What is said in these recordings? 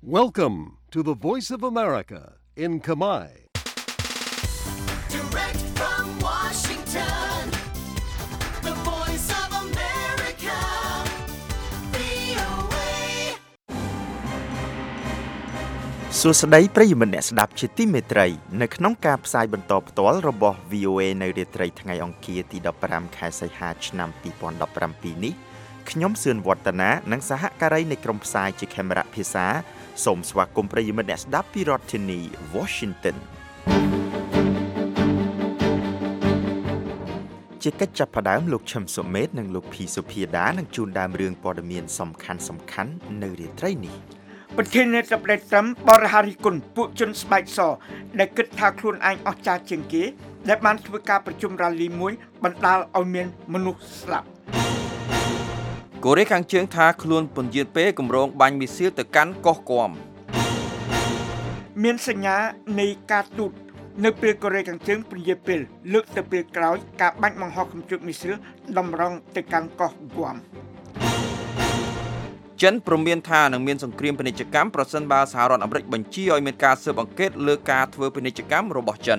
Welcome to the Voice of America in Khmer. Direct from Washington, the Voice of America, VOA. សួស្តីប្រិយមិត្តអ្នកស្ដាប់ជាទីមេត្រីនៅក្នុងការផ្សាយបន្តផ្ទាល់របស់ VOA នៅរាត្រីថ្ងៃអង្គារទី15ខែសីហាឆ្នាំ2017នេះខ្ញុំសឿនវឌ្ឍនានិងសហការីនៃក្រុមផ្សាយជាខេមរៈភាសាសូមស្វាគមន៍ប្រិយមិត្តអ្នកស្ដាប់ពីរដ្ឋធានី Washington ជាកិច្ចចាប់ផ្ដើមលោកឈឹមសុមេតនិងលោកភីសុភាដានឹងជូនដើមរឿងព័ត៌មានសំខាន់ៗនៅរាត្រីនេះប្រធានាធិបតីត្រឹមបរិហារិគុណពួកជនស្បែកសដែលគិតថាខ្លួនឯងអស្ចារ្យជាងគេដែលបានធ្វើការប្រជុំរ៉ាលីមួយបណ្ដាលឲ្យមានមនុស្សស្លាប់កូរ៉េខាងជើងថាខ្លួនពន្យាពេលគម្រោងបាញ់មីស៊ីលទៅកាន់កោះគំមានសញ្ញានៃការទូតនៅពេលកូរ៉េខាងជើងពន្យាពេលលើកទៅពេលក្រោយការបាញ់បង្ហោះកម្ជុកមីស៊ីលតម្រង់ទៅកាន់កោះគំចិនព្រមានថានឹងមានសង្គ្រាមពាណិជ្ជកម្មប្រសិនបើសហរដ្ឋអាមេរិកបញ្ជាឲ្យមានការស៊ើបអង្កេតលើការធ្វើពាណិជ្ជកម្មរបស់ចិន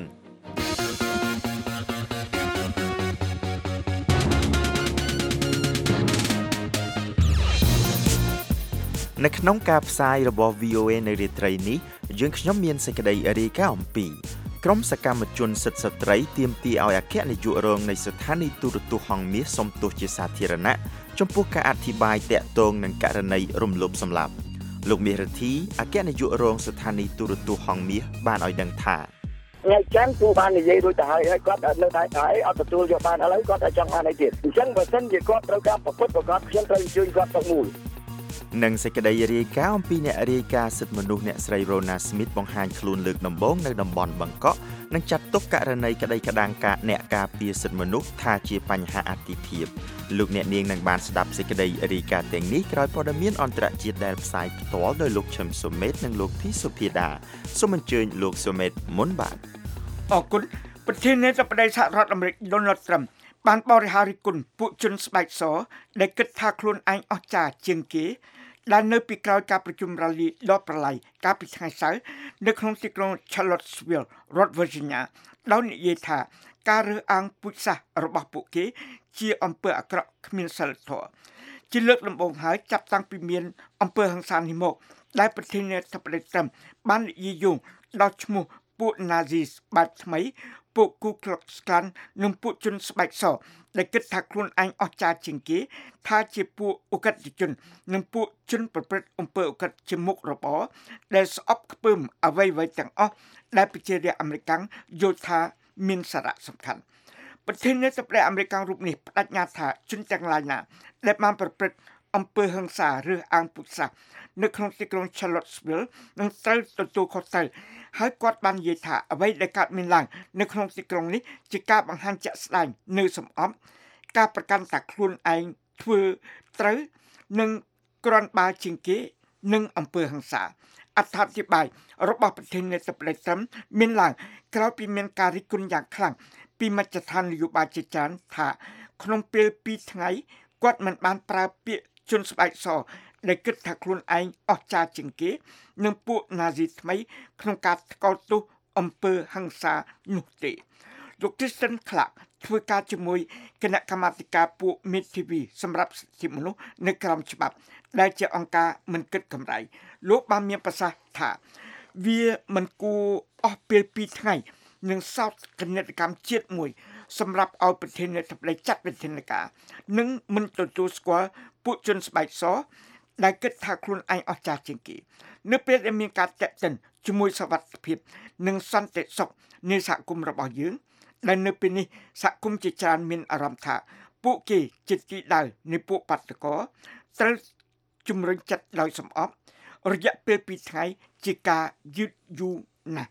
នៅក្នុងការផ្សាយរបស់ VOA នៅរាត្រីនេះយើងខ្ញុំមានសេចក្តីរាយការណ៍អំពីក្រុមសកម្មជនសិទ្ធិស្ត្រីទាមទារឲ្យអគ្គនាយករងនៃស្ថានីយទូរទស្សន៍ហង្សមាសសុំទោសជាសាធារណៈចំពោះការអធិប្បាយតាក់ទងនឹងករណីរំលោភសម្លាប់លោកមាសរិទ្ធីអគ្គនាយករងស្ថានីយទូរទស្សន៍ហង្សមាសបានឲ្យដឹងថាថ្ងៃច័ន្ទគូបាននិយាយរួចទៅហើយគាត់នៅតែអត់ទទួលយកបានឥឡូវគាត់តែចង់បានអីទៀតអញ្ចឹងបើសិនជាគាត់ត្រូវការប្រពុតប្រកាសខ្ញុំត្រូវអញ្ជើញគាត់ទៅមូលនិងសេចក្តីរាយការណ៍អំពីអ្នករាយការណ៍សិទ្ធិមនុស្សអ្នកស្រី Rona Smith បង្ហាញខ្លួនលើកដំបូងនៅតំបន់បង្កក់និងចាត់ទុកករណីក្តីក្តាំងការអ្នកការពារសិទ្ធិមនុស្សថាជាបញ្ហាអតិភិបលោកអ្នកនាងនឹងបានស្ដាប់សេចក្តីរាយការណ៍ទាំងនេះក្រោយព័ត៌មានអន្តរជាតិដែលផ្សាយផ្ទាល់ដោយលោកឈឹមសុមេតនិងលោកធីសុភាដាសូមអញ្ជើញលោកសុមេតមុនបាទអរគុណប្រធានាធិបតីសហរដ្ឋអាមេរិក Donald Trump បានបរិហារិគុណពួកជនស្បែកសដែលគិតថាខ្លួនឯងអស្ចារ្យជាងគេដែលនៅពីក្រោយការប្រជុំរ៉ាលីដ៏ប្រឡាយកាលពីថ្ងៃសៅរ៍នៅក្នុងទីក្រុង Charlottesville រដ្ឋ Virginia ដោយនិយាយថាការរើសអើងពូជសាសន៍របស់ពួកគេជាអំពើអាក្រក់គ្មានសិលធម៌ជាលើកដំបូងហើយចាប់តាំងពីមានអំពើហិង្សានេះមកដែលប្រធានាធិបតីត្រឹមបាននិយាយយោងដល់ឈ្មោះពួក Nazis បែបថ្មីពួក Ku Klux Klan និងពួកជនស្បែកសដែលគិតថាខ្លួនឯងអស្ចារ្យជាងគេថាជាពួកឧក្រិដ្ឋជននិងពួកជនប្រព្រឹត្តអំពើឧក្រិដ្ឋជាមុខរបរដែលស្អប់ខ្ពើមអ្វីៗទាំងអស់ដែលប្រជារាស្ត្រអាមេរិកយល់ថាមានសារៈសំខាន់ប្រធានាធិបតីអាមេរិករូបនេះបដិញ្ញាថាជនទាំងឡាយណាដែលបានប្រព្រឹត្តអំពើហិង្សាឬអាងពុជសាសន៍នៅក្នុងទីក្រុង Charlottesville នឹងត្រូវទទួលខុសត្រូវហើយគាត់បាននិយាយថាអ្វីដែលកើតមានឡើងនៅក្នុងទីក្រុងនេះជាការបង្ហាញជាក់ស្ដែងនៅសំអប់ការប្រកាន់តែខ្លួនឯងធ្វើត្រូវនិងគ្រាន់បើជាងគេនឹងអំពើហិង្សាអត្ថាធិប្បាយរបស់ប្រធានាធិបតីត្រឹមមានឡើងក្រោយពីមានការរិះគន់យ៉ាងខ្លាំងពីមជ្ឈដ្ឋាននយោបាយជាច្រើនថាក្នុងពេល2ថ្ងៃគាត់មិនបានប្រើពាក្យជនស្បែកសដែលគិតថាខ្លួនឯងអស្ចារ្យជាងគេនិងពួកណាស៊ីថ្មីក្នុងការថ្កោលទោសអំពើហិង្សានោះទេលោក Kristen Clark ធ្វើការជាមួយគណៈកម្មាធិការពួក MeTV សម្រាប់សិទ្ធិមនុស្សនៅក្រោមច្បាប់ដែលជាអង្គការមិនគិតកម្រៃលោកបានមានប្រសាសន៍ថាវាមិនគួរអស់ពេល2ថ្ងៃនឹងសោកនាដកម្មជាតិមួយសម្រាប់ឲ្យប្រធានាធិបតីចាត់វិធានការនិងមិនទទួលស្គាល់ពួកជនស្បែកសដែលគិតថាខ្លួនឯងអស្ចារ្យជាងគេនៅពេលដែលមានការតាក់ទិនជាមួយសវត្ថិភាពនិងសន្តិសុខនៃសហគមន៍របស់យើងដែលនៅពេលនេះសហគមន៍ជាច្រើនមានអារម្មណ៍ថាពួកគេជាទីដៅនៃពួកបាតុករត្រូវជំរុញចិត្តដោយសំអប់រយៈពេល2ថ្ងៃជាការយឺតយូរណាស់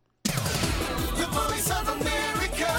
The Voice of America,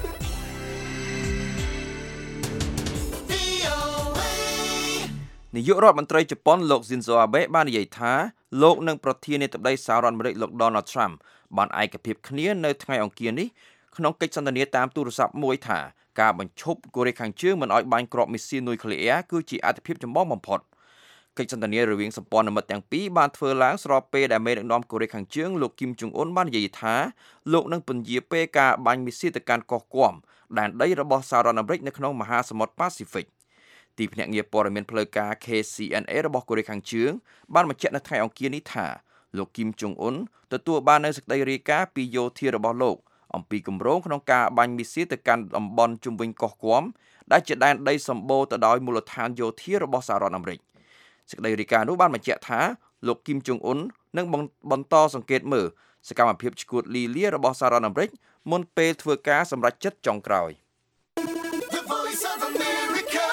VOA. នាយករដ្ឋមន្ត្រីជប៉ុនលោក Shinzo Abe បាននិយាយថាលោកនិងប្រធានាធិបតីសហរដ្ឋអាមេរិកលោក Donald Trump បានឯកភាពគ្នានៅថ្ងៃអង្គារនេះក្នុងកិច្ចសន្ទនាតាមទូរស័ព្ទមួយថាការបញ្ឈប់កូរ៉េខាងជើងមិនឲ្យបាញ់គ្រាប់មីស៊ីលនុយក្លេអ៊ែរគឺជាអាទិភាពចម្បងបំផុតកិច្ចសន្ទនារវាងសម្ព័ន្ធមិត្តទាំងពីរបានធ្វើឡើងស្របពេលដែលមេដឹកនាំកូរ៉េខាងជើងលោកគីមចុងអ៊ុនបាននិយាយថាលោកនឹងពន្យាពេលការបាញ់មីស៊ីលទៅកាន់កោះគំដែនដីរបស់សហរដ្ឋអាមេរិកនៅក្នុងមហាសមុទ្រប៉ាស៊ីហ្វិកទីភ្នាក់ងារព័ត៌មានផ្លូវការ KCNA របស់កូរ៉េខាងជើងបានបញ្ជាក់នៅថ្ងៃអង្គារនេះថាលោកគីមចុងអ៊ុនទទួលបាននូវសេចក្តីរាយការណ៍ពីយោធារបស់លោកអំពីគម្រោងក្នុងការបាញ់មីស៊ីលទៅកាន់តំបន់ជុំវិញកោះគំដែលជាដែនដីសម្បូរទៅដោយមូលដ្ឋានយោធារបស់សហរដ្ឋអាមេរិកសេចក្តីរាយការណ៍នោះបានបញ្ជាក់ថាលោកគីមចុងអ៊ុននឹងបន្តសង្កេតមើលសកម្មភាពឈ្កួតលីលារបស់សហរដ្ឋអាមេរិកមុនពេលធ្វើការសម្រេចចិត្តចុងក្រោយ The Voice of America.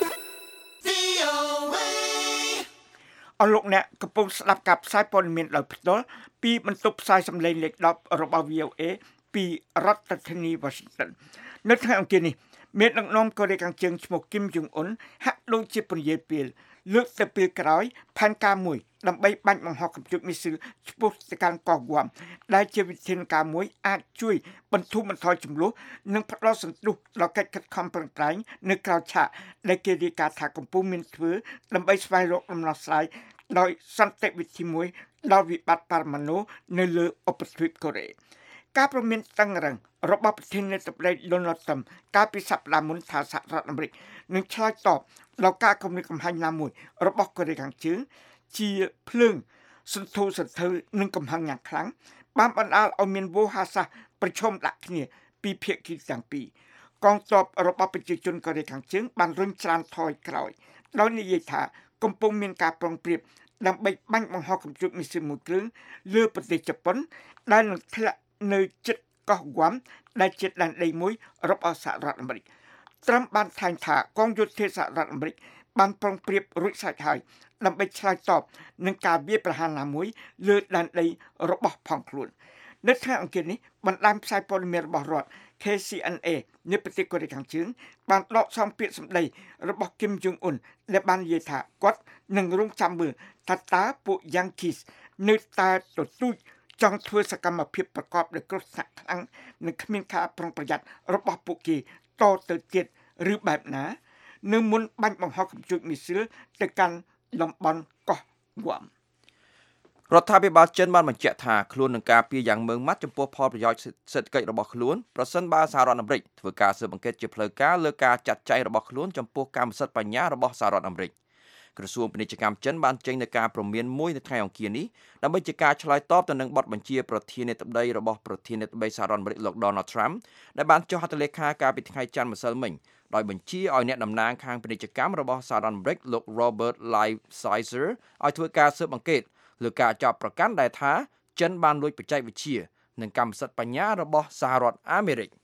VOA. អរលោកអ្នកកំពុងស្ដាប់ការផ្សាយព័ត៌មានដោយផ្ទាល់ពីបន្ទប់ផ្សាយសម្លេងលេខ10របស់ VOA ពីរដ្ឋធានី Washington នៅថ្ងៃអង្គារនេះមេដឹកនាំកូរ៉េខាងជើងឈ្មោះគីមចុងអ៊ុនហាក់ដូចជាពន្យាពេលលើកទៅពេលក្រោយផែនការមួយដើម្បីបាញ់បង្ហោះកំពូលមីស៊ីលឆ្ពោះទៅកាន់កោះហ្គាំដែលជាវិធានការមួយអាចជួយបន្ធូរបន្ថយចំនួននិងផ្ដល់សន្ទុះដល់កិច្ចខិតខំប្រឹងប្រែងនៅក្រៅឆាកដែលគេរាយការណ៍ថាកំពុងមានធ្វើដើម្បីស្វែងរកដំណោះស្រាយដោយសន្តិវិធីមួយដល់វិបត្តិបរមាណុនៅលើឧបទ្វីបកូរ៉េការប្រមានតឹងរឹងរបស់ប្រធានាធិបតី Donald Trump កាលពីសប្តាហ៍មុនថាសហរដ្ឋអាមេរិកនឹងឆ្លើយតបដល់ការគំរាមកំហែងណាមួយរបស់កូរ៉េខាងជើងជាភ្លើងសន្ធោសន្ធៅនិងកំហឹងយ៉ាងខ្លាំងបានបណ្ដាលឲ្យមានវោហារសាស្ត្រប្រឈមដាក់គ្នាពីភាគីទាំងពីរកងទ័ពរបស់ប្រជាជនកូរ៉េខាងជើងបានរុញច្រានថយក្រោយដោយនិយាយថាកំពុងមានការប្រុងប្រៀបដើម្បីបាញ់បង្ហោះកំពូលមីស៊ីលមួយគ្រឿងលើប្រទេសជប៉ុនដែលនឹងធ្លាក់នៅជិតកោះហ្គាំដែលជាដែនដីមួយរបស់សហរដ្ឋអាមេរិកត្រឹមបានថ្លែងថាកងយោធាសហរដ្ឋអាមេរិកបានប្រុងប្រៀបរួចស្រេចហើយដើម្បីឆ្លើយតបនឹងការវាយប្រហារណាមួយលើដែនដីរបស់ផងខ្លួននៅថ្ងៃអង្គារនេះបណ្ដាញផ្សាយព័ត៌មានរបស់រដ្ឋ KCNA នៃប្រទេសកូរ៉េខាងជើងបានដកសំពាក្យសម្ដីរបស់គីមចុងអ៊ុនដែលបាននិយាយថាគាត់នឹងរងចាំមើលថាតើពួក Yankees នៅតែទទូចចង់ធ្វើសកម្មភាពប្រកបដោយគ្រោះថ្នាក់ខ្លាំងនិងគ្មានការប្រុងប្រយ័ត្នរបស់ពួកគេតទៅទៀតឬបែបណានៅមុនបាញ់បង្ហោះកំពូលមីស៊ីលទៅកាន់តំបន់កោះហ្គាំរដ្ឋាភិបាលចិនបានបញ្ជាក់ថាខ្លួននឹងការពារយ៉ាងម៉ឺងម៉ាត់ចំពោះផលប្រយោជន៍សេដ្ឋកិច្ចរបស់ខ្លួនប្រសិនបើសហរដ្ឋអាមេរិកធ្វើការស៊ើបអង្កេតជាផ្លូវការលើការចាត់ចែងរបស់ខ្លួនចំពោះកម្មសិទ្ធិបញ្ញារបស់សហរដ្ឋអាមេរិកក្រសួងពាណិជ្ជកម្មចិនបានចេញនូវការព្រមានមួយនៅថ្ងៃអង្គារនេះដើម្បីជាការឆ្លើយតបទៅនឹងបទបញ្ជាប្រធានាធិបតីរបស់ប្រធានាធិបតីសហរដ្ឋអាមេរិកលោក Donald Trump ដែលបានចុះហត្ថលេខាកាលពីថ្ងៃច័ន្ទម្សិលមិញដោយបញ្ជាឲ្យអ្នកតំណាងខាងពាណិជ្ជកម្មរបស់សហរដ្ឋអាមេរិកលោក Robert Lighthizer ឲ្យធ្វើការស៊ើបអង្កេតលើការចាប់ប្រកាន់ដែលថាចិនបានលួចបច្ចេកវិទ្យានិងកម្មសិទ្ធិបញ្ញារបស់សហរដ្ឋអាមេរិក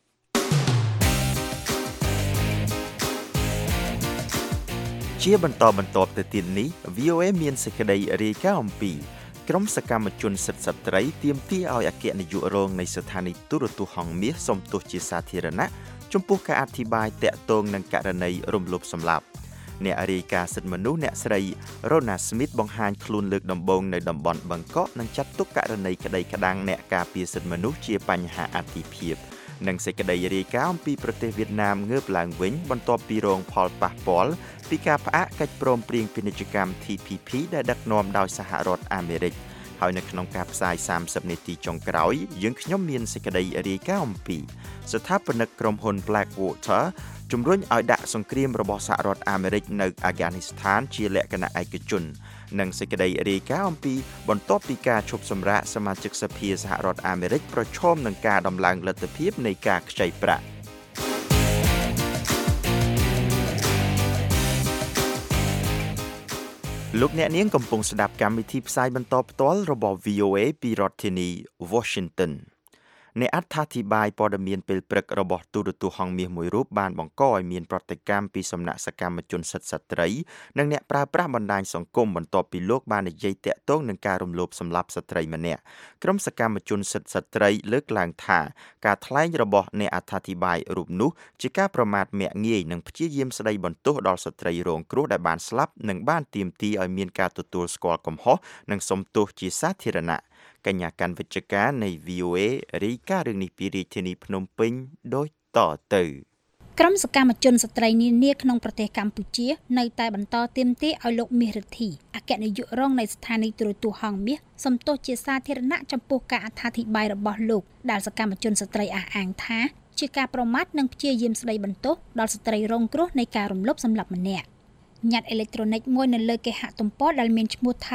ជាបន្តទៅទៀតនេះ VOA មានសេចក្តីរាយការណ៍អំពីក្រុមសកម្មជនសិទ្ធិស្ត្រីទាមទារឲ្យអគ្គនាយករងនៃស្ថានីយទូរទស្សន៍ហង្សមាសសុំទោសជាសាធារណៈចំពោះការអធិប្បាយតាក់ទងនឹងករណីរំលោភសម្លាប់អ្នករាយការណ៍សិទ្ធិមនុស្សអ្នកស្រី Rona Smith បង្ហាញខ្លួនលើកដំបូងនៅតំបន់បឹងកក់និងចាត់ទុកករណីក្តីក្តាំងអ្នកការពារសិទ្ធិមនុស្សជាបញ្ហាអតិភិបនិងសេចក្តីរាយការណ៍អំពីប្រទេសវៀតណាមងើបឡើងវិញបន្ទាប់ពីរងផលប៉ះពាល់ពីការផ្អាកកិច្ចព្រមព្រៀងពាណិជ្ជកម្ម TPP ដែលដឹកនាំដោយសហរដ្ឋអាមេរិកហើយនៅក្នុងការផ្សាយ30នាទីចុងក្រោយយើងខ្ញុំមានសេចក្តីរាយការណ៍អំពីស្ថាបនិកក្រុមហ៊ុន Blackwater ជំរុញឲ្យដាក់សង្គ្រាមរបស់សហរដ្ឋអាមេរិកនៅអាហ្គានីស្ថានជាលក្ខណៈឯកជននិងសេចក្តីរាយការណ៍អំពីបន្ទាប់ពីការឈប់សម្រាកសមាជិកសភាសហរដ្ឋអាមេរិកប្រឈមនឹងការដំឡើងលទ្ធភាពនៃការខ្ចីប្រាក់លោកអ្នកនាងកំពុងស្ដាប់កម្មវិធីផ្សាយបន្តផ្ទាល់របស់ VOA ពីរដ្ឋធានី Washington អ្នកអត្ថាធិប្បាយព័ត៌មានពេលព្រឹករបស់ទូរទស្សន៍ហង្សមាសមួយរូបបានបង្កឲ្យមានប្រតិកម្មពីសំណាក់សកម្មជនសិទ្ធិស្ត្រីនិងអ្នកប្រើប្រាស់បណ្ដាញសង្គមបន្ទាប់ពីលោកបាននិយាយតាក់ទងនឹងការរំលោភសម្លាប់ស្ត្រីម្នាក់ក្រុមសកម្មជនសិទ្ធិស្ត្រីលើកឡើងថាការថ្លែងរបស់អ្នកអត្ថាធិប្បាយរូបនោះជាការប្រមាថមាក់ងាយនិងព្យាយាមស្ដីបន្ទោសដល់ស្ត្រីរងគ្រោះដែលបានស្លាប់និងបានទាមទារឲ្យមានការទទួលស្គាល់កំហុសនិងសុំទោសជាសាធារណៈកញ្ញាកាន់វិជ្ជការនៃ VOA រាយការណ៍រឿងនេះពីរាជធានីភ្នំពេញដូចតទៅក្រុមសកម្មជនស្ត្រីនានាក្នុងប្រទេសកម្ពុជានៅតែបន្តទាមទារឲ្យលោកមាសរិទ្ធីអគ្គនាយករងនៃស្ថានីយទូរទស្សន៍ហង្សមាសសំទោសជាសាធារណៈចំពោះការអត្ថាធិប្បាយរបស់លោកដែលសកម្មជនស្ត្រីអះអាងថាជាការប្រមាថនិងព្យាយាមស្ដីបន្ទោសដល់ស្ត្រីរងគ្រោះនៃការរំលោភសម្លាប់ម្នាក់ញត្តិអេឡិចត្រូនិកមួយនៅលើគេហទំព័រដែលមានឈ្មោះថា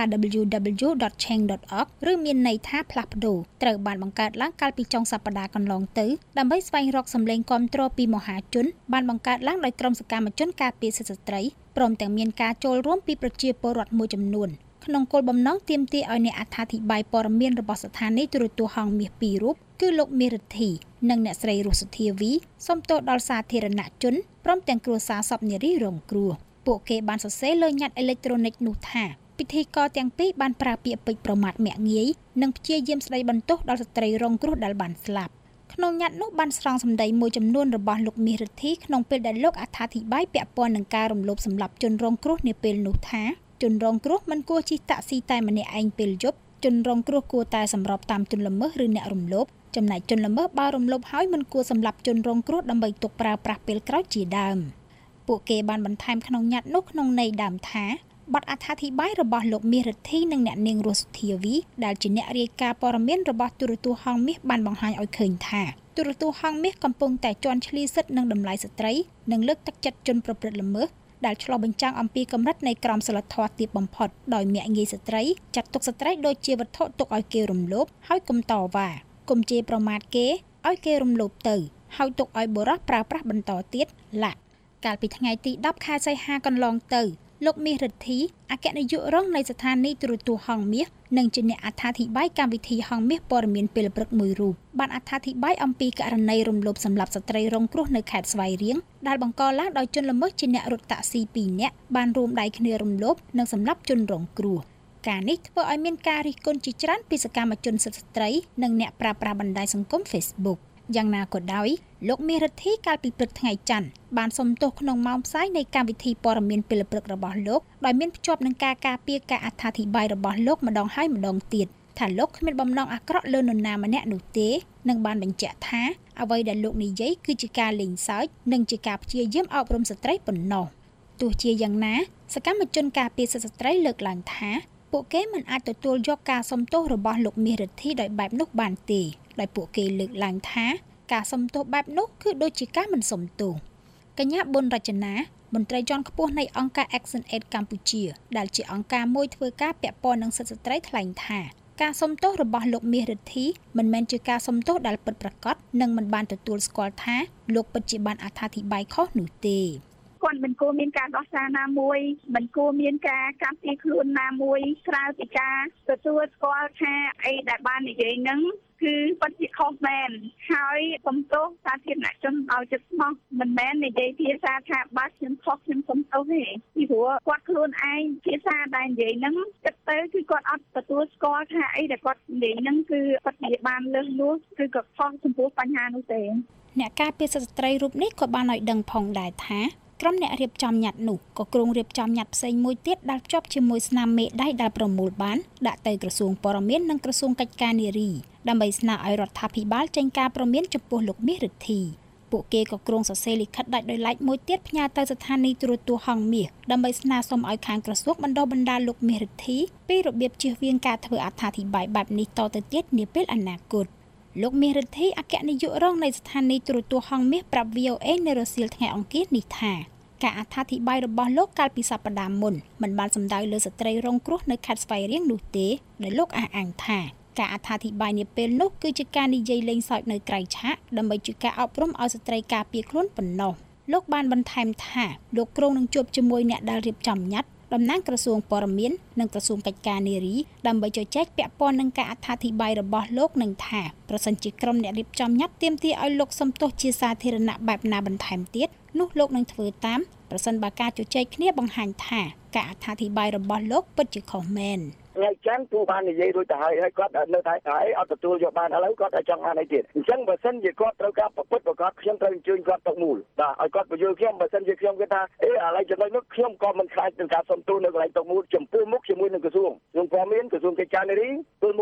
www.cheng.org ឬមានន័យថាផ្លាស់ប្ដូរត្រូវបានបង្កើតឡើងកាលពីចុងសប្តាហ៍កន្លងទៅដើម្បីស្វែងរកសម្លេងគាំទ្រពីមហាជនបានបង្កើតឡើងដោយក្រុមសកម្មជនការពារសិទ្ធិស្ត្រីព្រមទាំងមានការចូលរួមពីប្រជាពលរដ្ឋមួយចំនួនក្នុងគោលបំណងទាមទារឲ្យអ្នកអត្ថាធិប្បាយព័ត៌មានរបស់ស្ថានីយទូរទស្សន៍ហង្សមាសពីររូបគឺលោកមាសរិទ្ធីនិងអ្នកស្រីរស់សុធាវីសូមទោសដល់សាធារណជនព្រមទាំងគ្រួសារសពនារីរងគ្រោះពួកគេបានសរសេរលើញត្តិអេឡិចត្រូនិកនោះថាពិធីករទាំងពីរបានប្រើពាក្យពេចន៍ប្រមាថមាក់ងាយនិងព្យាយាមស្ដីបន្ទោសដល់ស្ត្រីរងគ្រោះដែលបានស្លាប់ក្នុងញត្តិនោះបានស្រង់សម្ដីមួយចំនួនរបស់លោកមាសរិទ្ធីក្នុងពេលដែលលោកអត្ថាធិប្បាយពាក់ព័ន្ធនឹងការរំលោភសម្លាប់ជនរងគ្រោះនាពេលនោះថាជនរងគ្រោះមិនគួរជិះតាក់ស៊ីតែម្នាក់ឯងពេលយប់ជនរងគ្រោះគួរតែសម្របតាមជនល្មើសឬអ្នករំលោភចំណែកជនល្មើសបើរំលោភហើយមិនគួរសម្លាប់ជនរងគ្រោះដើម្បីទុកប្រើប្រាស់ពេលក្រោយជាដើមពួកគេបានបន្ថែមក្នុងញត្តិនោះក្នុងន័យដើមថាបទអត្ថាធិប្បាយរបស់លោកមាសរិទ្ធីនិងអ្នកនាងរស់សុធាវីដែលជាអ្នករាយការណ៍ព័ត៌មានរបស់ទូរទស្សន៍ហង្សមាសបានបង្ហាញឲ្យឃើញថាទូរទស្សន៍ហង្សមាសកំពុងតែជន់ឈ្លីសិទ្ធិនិងតម្លៃស្ត្រីនិងលើកទឹកចិត្តជនប្រព្រឹត្តល្មើសដែលឆ្លុះបញ្ចាំងអំពីកម្រិតនៃក្រមសីលធម៌ទាបបំផុតដោយមាក់ងាយស្ត្រីចាត់ទុកស្ត្រីដូចជាវត្ថុទុកឲ្យគេរំលោភហើយកុំតវ៉ាកុំជេរប្រមាថគេឲ្យគេរំលោភទៅហើយទុកឲ្យបុរសប្រើប្រាស់បន្តទៀតឡាក់កាលពីថ្ងៃទី10ខែសីហាកន្លងទៅលោកមាសរិទ្ធីអគ្គនាយករងនៃស្ថានីយទូរទស្សន៍ហង្សមាសនិងជាអ្នកអត្ថាធិប្បាយកម្មវិធីហង្សមាសព័ត៌មានពេលព្រឹកមួយរូបបានអត្ថាធិប្បាយអំពីករណីរំលោភសម្លាប់ស្ត្រីរងគ្រោះនៅខេត្តស្វាយរៀងដែលបង្កឡើងដោយជនល្មើសជាអ្នករត់តាក់ស៊ី2នាក់បានរួមដៃគ្នារំលោភនិងសម្លាប់ជនរងគ្រោះការនេះធ្វើឲ្យមានការរិះគន់ជាច្រើនពីសកម្មជនសិទ្ធិស្ត្រីនិងអ្នកប្រើប្រាស់បណ្ដាញសង្គម Facebookយ៉ាងណាក៏ដោយលោកមាសរិទ្ធីកាលពីព្រឹកថ្ងៃច័ន្ទបានសុំទោសក្នុងម៉ោងផ្សាយនៃកម្មវិធីព័ត៌មានពេលព្រឹករបស់លោកដោយមានភ្ជាប់នឹងការការពារការអត្ថាធិប្បាយរបស់លោកម្ដងហើយម្ដងទៀតថាលោកគ្មានបំណងអាក្រក់លើនរណាម្នាក់នោះទេនិងបានបញ្ជាក់ថាអ្វីដែលលោកនិយាយគឺជាការលេងសើចនិងជាការព្យាយាមអប់រំស្ត្រីប៉ុណ្ណោះទោះជាយ៉ាងណាសកម្មជនការពារសិទ្ធិស្ត្រីលើកឡើងថាពួកគេមិនអាចទទួលយកការសុំទោសរបស់លោកមាសរិទ្ធីដោយបែបនោះបានទេដោយពួកគេលើកឡើងថាការសុំទោសបែបនោះគឺដូចជាការមិនសុំទោសកញ្ញាប៊ុនរចនាមន្ត្រីជាន់ខ្ពស់នៃអង្គការ Action Aid កម្ពុជាដែលជាអង្គការមួយធ្វើការពាក់ព័ន្ធនឹងសិទ្ធិស្ត្រីថ្លែងថាការសុំទោសរបស់លោកមាសរិទ្ធីមិនមែនជាការសុំទោសដែលពិតប្រាកដនិងមិនបានទទួលស្គាល់ថាលោកពិតជាបានអត្ថាធិប្បាយខុសនោះទេគាត់មិនគួរមានការដោះសារណាមួយមិនគួរមានការកាប់ពីខ្លួនណាមួយក្រៅពីការទទួលស្គាល់ថាអីដែលបាននិយាយហ្នឹងគឺពិតជាខុសមែនហើយសំទោសសាធារណជនឲ្យចិត្តស្មោះមិនមែននិយាយភាសាថាបើខ្ញុំខុសខ្ញុំសំទោសទេពីព្រោះគាត់ខ្លួនឯងភាសាដែលនិយាយហ្នឹងគិតទៅគឺគាត់អត់ទទួលស្គាល់ថាអីដែលគាត់និយាយហ្នឹងគឺពិតជាបានលើសលួសឬក៏ខុសចំពោះបញ្ហានោះទេអ្នកការពារសិទ្ធិស្ត្រីរូបនេះក៏បានឲ្យដឹងផងដែរថាក្រុមអ្នករៀបចំញត្តិនោះក៏គ្រោងរៀបចំញត្តិផ្សេងមួយទៀតដែលភ្ជាប់ជាមួយស្នាមមេដៃដែលប្រមូលបានដាក់ទៅក្រសួងព័ត៌មាននិងក្រសួងកិច្ចការនារីដើម្បីស្នើឲ្យរដ្ឋាភិបាលចេញការព្រមានចំពោះលោកមាសរិទ្ធីពួកគេក៏គ្រោងសរសេរលិខិតដាច់ដោយឡែកមួយទៀតផ្ញើទៅស្ថានីយទូរទស្សន៍ហង្សមាសដើម្បីស្នើសុំឲ្យខាងក្រសួងបណ្ដុះបណ្ដាលលោកមាសរិទ្ធីពីរបៀបជៀសវាងការធ្វើអត្ថាធិប្បាយបែបនេះតទៅទៀតនាពេលអនាគតលោកមាសរិទ្ធីអគ្គនាយករងនៃស្ថានីយទូរទស្សន៍ហង្សមាសប្រាប់ VOA នៅរសៀលថ្ងៃអង្គារនេះថាការអត្ថាធិប្បាយរបស់លោកកាលពីសប្តាហ៍មុនមិនបានសំដៅលើស្ត្រីរងគ្រោះនៅខេត្តស្វាយរៀងនោះទេដែលលោកអះអាងថាការអត្ថាធិប្បាយនាពេលនោះគឺជាការនិយាយលេងសើចនៅក្រៅឆាកដើម្បីជាការអប់រំឲ្យស្ត្រីការពារខ្លួនប៉ុណ្ណោះលោកបានបន្ថែមថាលោកគ្រោងនឹងជួបជាមួយអ្នកដែលរៀបចំញត្តិតំណាងក្រសួងព័ត៌មាននិងក្រសួងកិច្ចការនារីដើម្បីជជែកពាក់ព័ន្ធនឹងការអត្ថាធិប្បាយរបស់លោកនឹងថាប្រសិនជាក្រុមអ្នករៀបចំញត្តិទាមទារឲ្យលោកសុំទោសជាសាធារណៈបែបណាបន្ថែមទៀតនោះលោកនឹងធ្វើតាមប្រសិនបើការជជែកគ្នាបង្ហាញថាការអត្ថាធិប្បាយរបស់លោកពិតជាខុសមែនថ្ងៃច័ន្ទទូបាននិយាយរួចទៅហើយគាត់នៅតែអត់ទទួលយកបានឥឡូវគាត់តែចង់បានអីទៀតអញ្ចឹងបើសិនជាគាត់ត្រូវការប្រព្រឹត្តប្រកបខ្ញុំត្រូវអញ្ជើញគាត់ទៅមូលបាទឲ្យគាត់បញ្យល់ខ្ញុំបើសិនជាខ្ញុំគិតថាឥឡូវចំណុចនោះខ្ញុំក៏មិនខ្លាចនឹងការសុំទោសនៅកន្លែងទៅមូលចំពោះមុខជាមួយនឹងក្រសួងព័ត៌មានក្រសួងកិច្ចការនារីទល់មុខគ្នា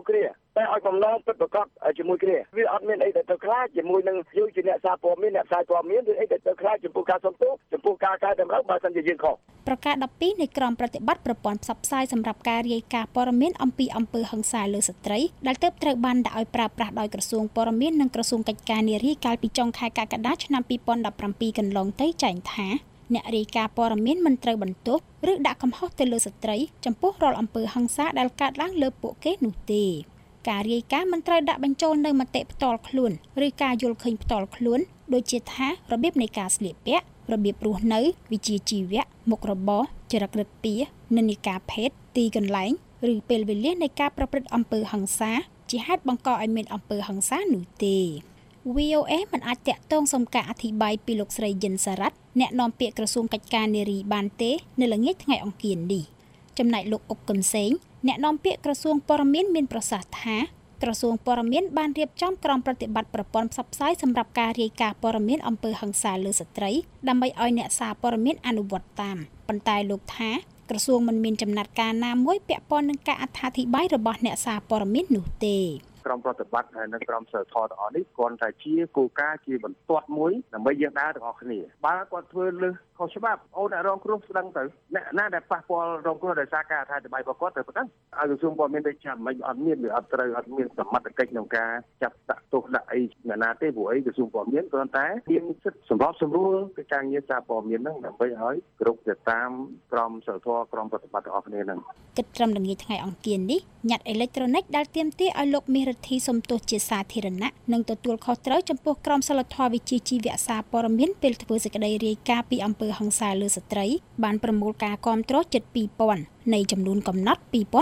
តែឲ្យបំណងពិតប្រាកដជាមួយគ្នាវាអត់មានអីដែលទៅខ្លាចជាមួយនឹងយើងជាអ្នកសារព័ត៌មានអ្នកផ្សាយព័ត៌មានឬអីដែលទៅខ្លាចចំពោះការសុំទោសចំពោះការកែតម្រូវបើសិនជាយើងខុសប្រកាស12នៃក្រមប្រតិបត្តិប្រព័ន្ធផ្សព្វផ្សាយសម្រាប់ការរាយការណ៍ព័ត៌មានអំពីអំពើហិង្សាលើស្ត្រីដែលទើបត្រូវបានដាក់ឲ្យប្រើប្រាស់ដោយក្រសួងព័ត៌មាននិងក្រសួងកិច្ចការនារីកាលពីចុងខែកក្កដាឆ្នាំ2017កន្លងទៅចែងថាអ្នករាយការណ៍ព័ត៌មានមិនត្រូវបន្ទោសឬដាក់កំហុសទៅលើស្ត្រីចំពោះរាល់អំពើហិង្សាដែលកើតឡើងលើពួកគេនោះទេការរាយការណ៍មិនត្រូវដាក់បញ្ចូលនៅមតិផ្ទាល់ខ្លួនឬការយល់ឃើញផ្ទាល់ខ្លួនដូចជាថារបៀបនៃការស្លៀកពាក់របៀបរស់នៅវិជ្ជាជីវៈមុខរបរចរិតឫទ្ធិពានិន្នាការភេទទីកន្លែងឬពេលវេលានៃការប្រព្រឹត្តអំពើហិង្សាជាហេតុបង្កឲ្យមានអំពើហិង្សានោះទេ VOA មិនអាចតាក់ទងសុំការអធិប្បាយពីលោកស្រីយិនសារ៉ាត់អ្នកនាំពាក្យក្រសួងកិច្ចការនារីបានទេនៅល្ងាចថ្ងៃអង្គារនេះចំណែកលោកអុកកឹមសេងអ្នកនាំពាក្យក្រសួងព័ត៌មានមានប្រសាសន៍ថាក្រសួងព័ត៌មានបានរៀបចំក្រុមប្រតិបត្តិប្រព័ន្ធផ្សព្វផ្សាយសម្រាប់ការរាយការណ៍ព័ត៌មានអំពើហិង្សាលើស្ត្រីដើម្បីឲ្យអ្នកសារព័ត៌មានអនុវត្តតាមប៉ុន្តែលោកថាក្រសួងមិនមានចំណាត់ការណាមួយពាក់ព័ន្ធនឹងការអត្ថាធិប្បាយរបស់អ្នកសារព័ត៌មាននោះទេក្រុមប្រតិបត្តិហើយនិងក្រុមសិលធម៌ទាំងអស់នេះគ្រាន់តែជាគោលការណ៍ជាបន្ទាត់មួយដើម្បីយើងដើរទាំងអស់គ្នាបើគាត់ធ្វើលើសខុសច្បាប់អូនអ្នករងគ្រោះស្ដឹងទៅអ្នកណាដែលប៉ះពាល់រងគ្រោះដោយសារការអត្ថាធិប្បាយរបស់គាត់ទៅប៉ុណ្ណឹងឲ្យក្រសួងព័ត៌មានទៅចាំមិនអត់មានវាអត់ត្រូវអត់មានសមត្ថកិច្ចក្នុងការចាប់ដាក់ទោសដាក់អីអ្នកណាទេព្រោះអីក្រសួងព័ត៌មានគ្រាន់តែមានសិទ្ធិសម្របសម្រួលទៅការងារសារព័ត៌មានហ្នឹងដើម្បីឲ្យគ្រប់ទៅតាមក្រុមសិលធម៌ក្រុមប្រតិបត្តិទាំងអស់គ្នាហ្នឹងគិតត្រឹមល្ងាចថ្ងៃអង្គារនេះញត្តិអេឡិចត្រូនិកដែលទាមទារឲ្យលោកមាសរិទ្ធីសុំទោសជាសាធារណៈនិងទទួលខុសត្រូវចំពោះក្រុមសិលធម៌វិជ្ជាជីវៈសារព័ត៌មានពេលធ្វើសេចក្តីរាយការណ៍ពីអំពើហិង្សាលើស្ត្រីបានប្រមូលការគាំទ្រជិត 2000 នៃចំនួនកំណត់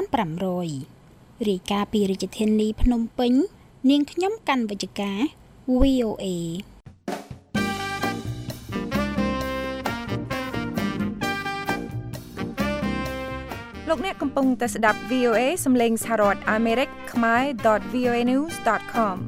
2500 រាយការណ៍ពីរាជធានីភ្នំពេញនាងខ្ញុំកាន់វិជ្ជការ VOA លោកអ្នកកំពុងតែស្ដាប់ VOA សំឡេងសហរដ្ឋអាមេរិកខ្មែរ.voanews.com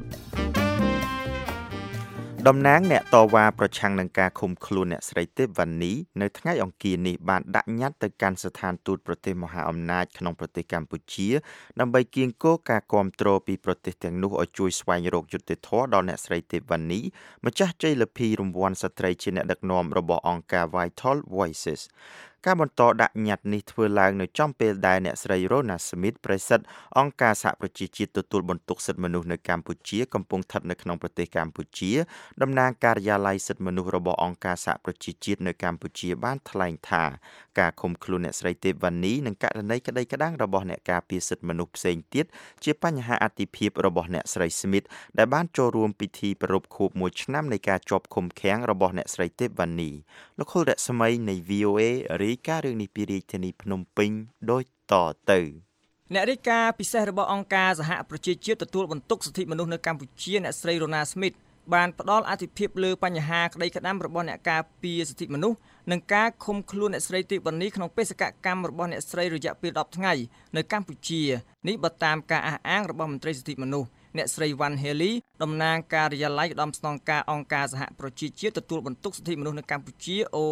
តំណាងអ្នកតវ៉ាប្រឆាំងនឹងការឃុំខ្លួនអ្នកស្រីទេពវណ្ណីនៅថ្ងៃអង្គារនេះបានដាក់ញត្តិទៅកាន់ស្ថានទូតប្រទេសមហាអំណាចក្នុងប្រទេសកម្ពុជាដើម្បីកៀងគរការគាំទ្រពីប្រទេសទាំងនោះឲ្យជួយស្វែងរកយុត្តិធម៌ដល់អ្នកស្រីទេពវណ្ណីម្ចាស់ជ័យលាភីរង្វាន់ស្ត្រីជាអ្នកដឹកនាំរបស់អង្គការ Vital Voices ការបន្តដាក់ញត្តិនេះធ្វើឡើងនៅចំពេលដែលអ្នកស្រី Rona Smith ប្រសិទ្ធអង្គការសហប្រជាជាតិទទួលបន្ទុកសិទ្ធិមនុស្សនៅកម្ពុជាកំពុងស្ថិតនៅក្នុងប្រទេសកម្ពុជាតំណាងការិយាល័យសិទ្ធិមនុស្សរបស់អង្គការសហប្រជាជាតិនៅកម្ពុជាបានថ្លែងថាការឃុំខ្លួនអ្នកស្រីទេពវណ្ណីនិងករណីក្តីក្តាំងរបស់អ្នកការពារសិទ្ធិមនុស្សផ្សេងទៀតជាបញ្ហាអតិភិបរបស់អ្នកស្រី Smith ដែលបានចូលរួមពិធីប្រារព្ធខួប1ឆ្នាំនៃការជាប់ឃុំឃាំងរបស់អ្នកស្រីទេពវណ្ណីលោកខុលរស្មីនៃ VOAការរឿងនេះពីរាជធានីភ្នំពេញដូចតទៅអ្នករាយការណ៍ពិសេសរបស់អង្គការសហប្រជាជាតិទទួលបន្ទុកសិទ្ធិមនុស្សនៅកម្ពុជាអ្នកស្រី Rona Smith បានផ្ដល់អធិភាពលើបញ្ហាក្តីក្តាំរបស់អ្នកការពារសិទ្ធិមនុស្សនិងការឃុំខ្លួនអ្នកស្រីទេពវណ្ណីក្នុងបេសកកម្មរបស់អ្នកស្រីរយៈពេល10ថ្ងៃនៅកម្ពុជានេះបើតាមការអះអាងរបស់មន្ត្រីសិទ្ធិមនុស្សអ្នកស្រី Van Haley តំណាងការិយាល័យឧត្តមស្នងការអង្គការសហប្រជាជាតិទទួលបន្ទុកសិទ្ធិមនុស្សនៅកម្ពុជា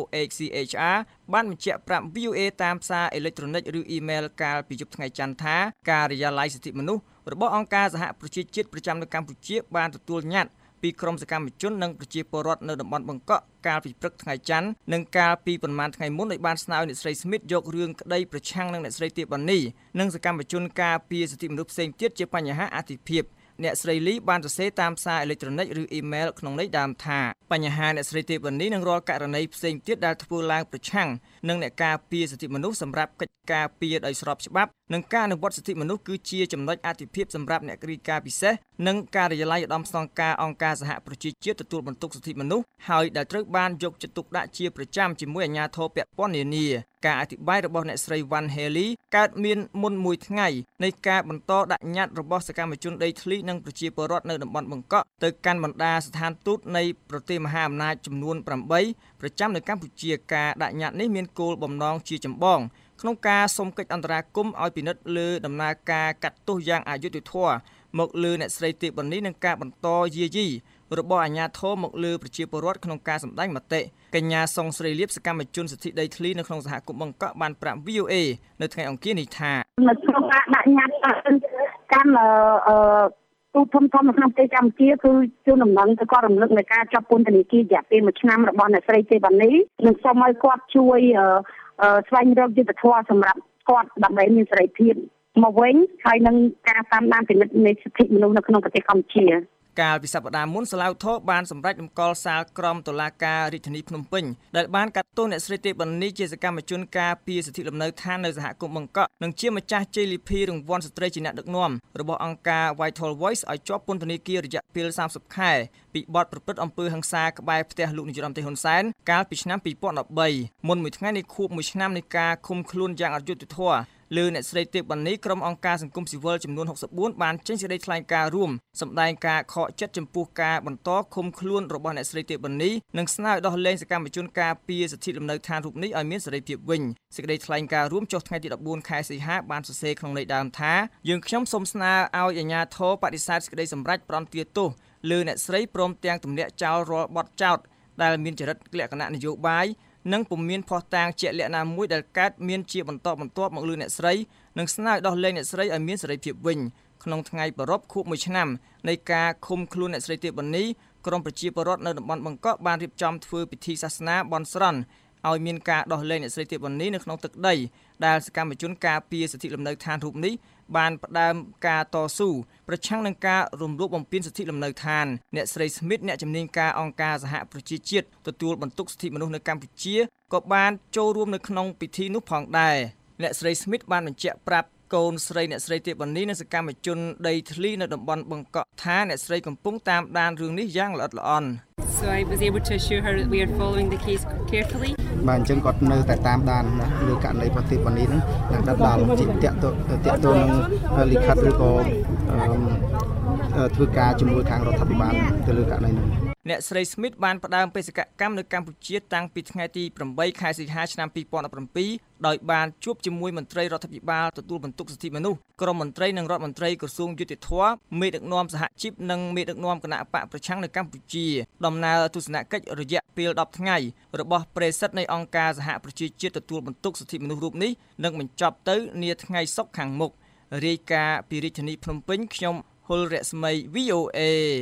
OHCHR បានបញ្ជាក់ប្រាប់ VOA តាមសារអេឡិចត្រូនិកឬអ៊ីមែលកាលពីយប់ថ្ងៃច័ន្ទថាការិយាល័យសិទ្ធិមនុស្សរបស់អង្គការសហប្រជាជាតិប្រចាំនៅកម្ពុជាបានទទួលញត្តិពីក្រុមសកម្មជននិងប្រជាពលរដ្ឋនៅតំបន់បង្កក់កាលពីព្រឹកថ្ងៃច័ន្ទនិងកាលពីប្រមាណថ្ងៃមុនដោយបានស្នើឲ្យអ្នកស្រី Smith យករឿងក្តីប្រឆាំងនឹងអ្នកស្រីទេពវណ្ណីនិងសកម្មជនការពារសិទ្ធិមនុស្សផ្សេងទៀតជាបញ្ហាអធិភាពអ្នកស្រីលីបានសរសេរតាមសារអេឡិចត្រូនិកឬអ៊ីមែលក្នុងន័យដើមថាបញ្ហាអ្នកស្រីទេពវណ្ណីនិងរាល់ករណីផ្សេងទៀតដែលធ្វើឡើងប្រឆាំងនឹងអ្នកការពារសិទ្ធិមនុស្សសម្រាប់កិច្ចការពារដោយស្របច្បាប់និងការអនុវត្តសិទ្ធិមនុស្សគឺជាចំណុចអាទិភាពសម្រាប់អ្នករាយការណ៍ពិសេសនិងការិយាល័យឧត្តមស្នងការអង្គការសហប្រជាជាតិទទួលបន្ទុកសិទ្ធិមនុស្សហើយដែលត្រូវបានយកចិត្តទុកដាក់ជាប្រចាំជាមួយអាជ្ញាធរពាក់ព័ន្ធនានាការអធិប្បាយរបស់អ្នកស្រី Van Haley កើតមានមុនមួយថ្ងៃនៃការបន្តដាក់ញត្តិរបស់សកម្មជនដីធ្លីនិងប្រជាពលរដ្ឋនៅតំបន់បង្កក់ទៅកាន់បណ្ដាស្ថានទូតនៃប្រទេសមហាអំណាចចំនួន8ប្រចាំនៅកម្ពុជាការដាក់ញត្តិនេះមានគោលបំណងជាចម្បងក្នុងការសុំកិច្ចអន្តរាគមន៍ឲ្យពិនិត្យលើដំណើរការកាត់ទោសយ៉ាងអយុត្តិធម៌មកលើអ្នកស្រីទេពវណ្ណីនិងការបន្តយាយីរបស់អាជ្ញាធរមកលើប្រជាពលរដ្ឋក្នុងការសម្ដែងមតិកញ្ញាសុងស្រីលៀបសកម្មជនសិទ្ធិដីធ្លីនៅក្នុងសហគមន៍បង្កក់បានប្រាប់ VOA នៅថ្ងៃអង្គារនេះថានៅក្នុងការដាក់ញត្តិកកាន់ទូធំៗនៅក្នុងប្រទេសកម្ពុជាគឺជួនដំណឹងទៅគាត់រំលឹកនៃការចាប់ពន្ធនាគាររយៈពេល1ឆ្នាំរបស់អ្នកស្រីទេវ៉ានីនិងសូមឲ្យគាត់ជួយស្វែងរកយុត្តិធម៌សម្រាប់គាត់ដើម្បីមានសេរីភាពមកវិញហើយនឹងការតាមដានពិនិត្យនៃសិទ្ធិមនុស្សនៅក្នុងប្រទេសកម្ពុជាកាលពីសប្តាហ៍មុនសាឡាវថោបានសម្រេចតម្កល់សាលក្រមតុលាការរាជធានីភ្នំពេញដែលបានកាត់ទោសអ្នកស្រីទេវ៉ានីជាសកម្មជនការពារសិទ្ធិលំនៅឋាននៅសហគមន៍បង្កក់និងជាម្ចាស់ជ័យលាភីរង្វាន់ស្ត្រីជាអ្នកដឹកនាំរបស់អង្គការ Vital Voice ឲ្យជាប់ពន្ធនាគាររយៈពេល30ខែពីបទប្រព្រឹត្តអំពើហិង្សាក្បែរផ្ទះលោកនាយរដ្ឋមន្ត្រីហ៊ុនសែនកាលពីឆ្នាំ2013មុនមួយថ្ងៃនៃខួប1ឆ្នាំនៃការឃុំខ្លួនយ៉ាងអយុត្តិធម៌លើអ្នកស្រីទេពវណ្ណីក្រុមអង្គការសង្គមស៊ីវិលចំនួន64បានចេញសេចក្តីថ្លែងការណ៍រួមសម្ដែងការខកចិត្តចំពោះការបន្តឃុំខ្លួនរបស់អ្នកស្រីទេពវណ្ណីនិងស្នើឲ្យដោះលែងសកម្មជនការពារសិទ្ធិលំនៅឋានរូបនេះឲ្យមានសេរីភាពវិញសេចក្តីថ្លែងការណ៍រួមចុះថ្ងៃទី14ខែសីហាបានសរសេរក្នុងន័យដើមថាយើងខ្ញុំសូមស្នើឲ្យអាជ្ញាធរបដិសេធសេចក្តីសម្រេចប្រន្ទាទោសលើអ្នកស្រីព្រមទាំងទម្លាក់ចោលរាល់បទចោទដែលមានចរិតលក្ខណៈនយោបាយនិងពុំមានភស្តុតាងជាក់លាក់ណាមួយដែលកើតមានជាបន្តបន្ទាប់មកលើអ្នកស្រីនិងស្នើឲ្យដោះលែងអ្នកស្រីឲ្យមានសេរីភាពវិញក្នុងថ្ងៃប្រពខួប1ឆ្នាំនៃការឃុំខ្លួនអ្នកស្រីទេពវណ្ណីក្រមប្រជាពលរដ្ឋនៅតំបន់បង្កក់បានរៀបចំធ្វើពិធីសាសនាបន់ស្រន់ឲ្យមានការដោះលែងអ្នកស្រីទេពវណ្ណីនៅក្នុងទឹកដីដែលសកម្មជនការពារសិទ្ធិលំនៅឋានរូបនេះបានផ្ដើមការតស៊ូប្រឆាំងនឹងការរំលោភបំពានសិទ្ធិលំនៅឋានអ្នកស្រីស្មីតអ្នកជំនាញការអង្គការសហប្រជាជាតិទទួលបន្ទុកសិទ្ធិមនុស្សនៅកម្ពុជាក៏បានចូលរួមនៅក្នុងពិធីនោះផងដែរអ្នកស្រីស្មីតបានបញ្ជាក់ប្រាប់កូនស្រីអ្នកស្រីទេពវណ្ណីនិងសកម្មជនដីធ្លីនៅតំបន់បង្កក់ថាអ្នកស្រីកំពុងតាមដានរឿងនេះយ៉ាងល្អិតល្អន់ So I was able to assure her that we are following the case carefully. បាទអញ្ចឹងគាត់នៅតែតាមដានណាលើករណីរបស់ទេពវណ្ណីហ្នឹងនិងដដាលជាតាក់ទងនឹងលិខិតឬក៏ធ្វើការជាមួយខាងរដ្ឋាភិបាលទៅលើករណីនេះអ្នកស្រីស្មីតបានផ្ដើមបេសកកម្មនៅកម្ពុជាតាំងពីថ្ងៃទី8ខែសីហាឆ្នាំ2017ដោយបានជួបជាមួយមន្ត្រីរដ្ឋាភិបាលទទួលបន្ទុកសិទ្ធិមនុស្សក្រមមន្ត្រីនិងរដ្ឋមន្ត្រីក្រសួងយុតិធធម៌មេដឹកនាំសហជីពនិងមេដឹកនាំគណៈបកប្រឆាំងនៅកម្ពុជាដំណើរទស្សនកិច្ចរយៈពេល10ថ្ងៃរបស់ប្រេសិតនៃអង្គការសហប្រជាជាតិទទួលបន្ទុកសិទ្ធិមនុស្សរូបនេះនឹងបញ្ចប់ទៅនាថ្ងៃសុក្រខាងមុខរាយការណ៍ពីរាជធានីភ្នំពេញខ្ញុំហុលរស្មី VOA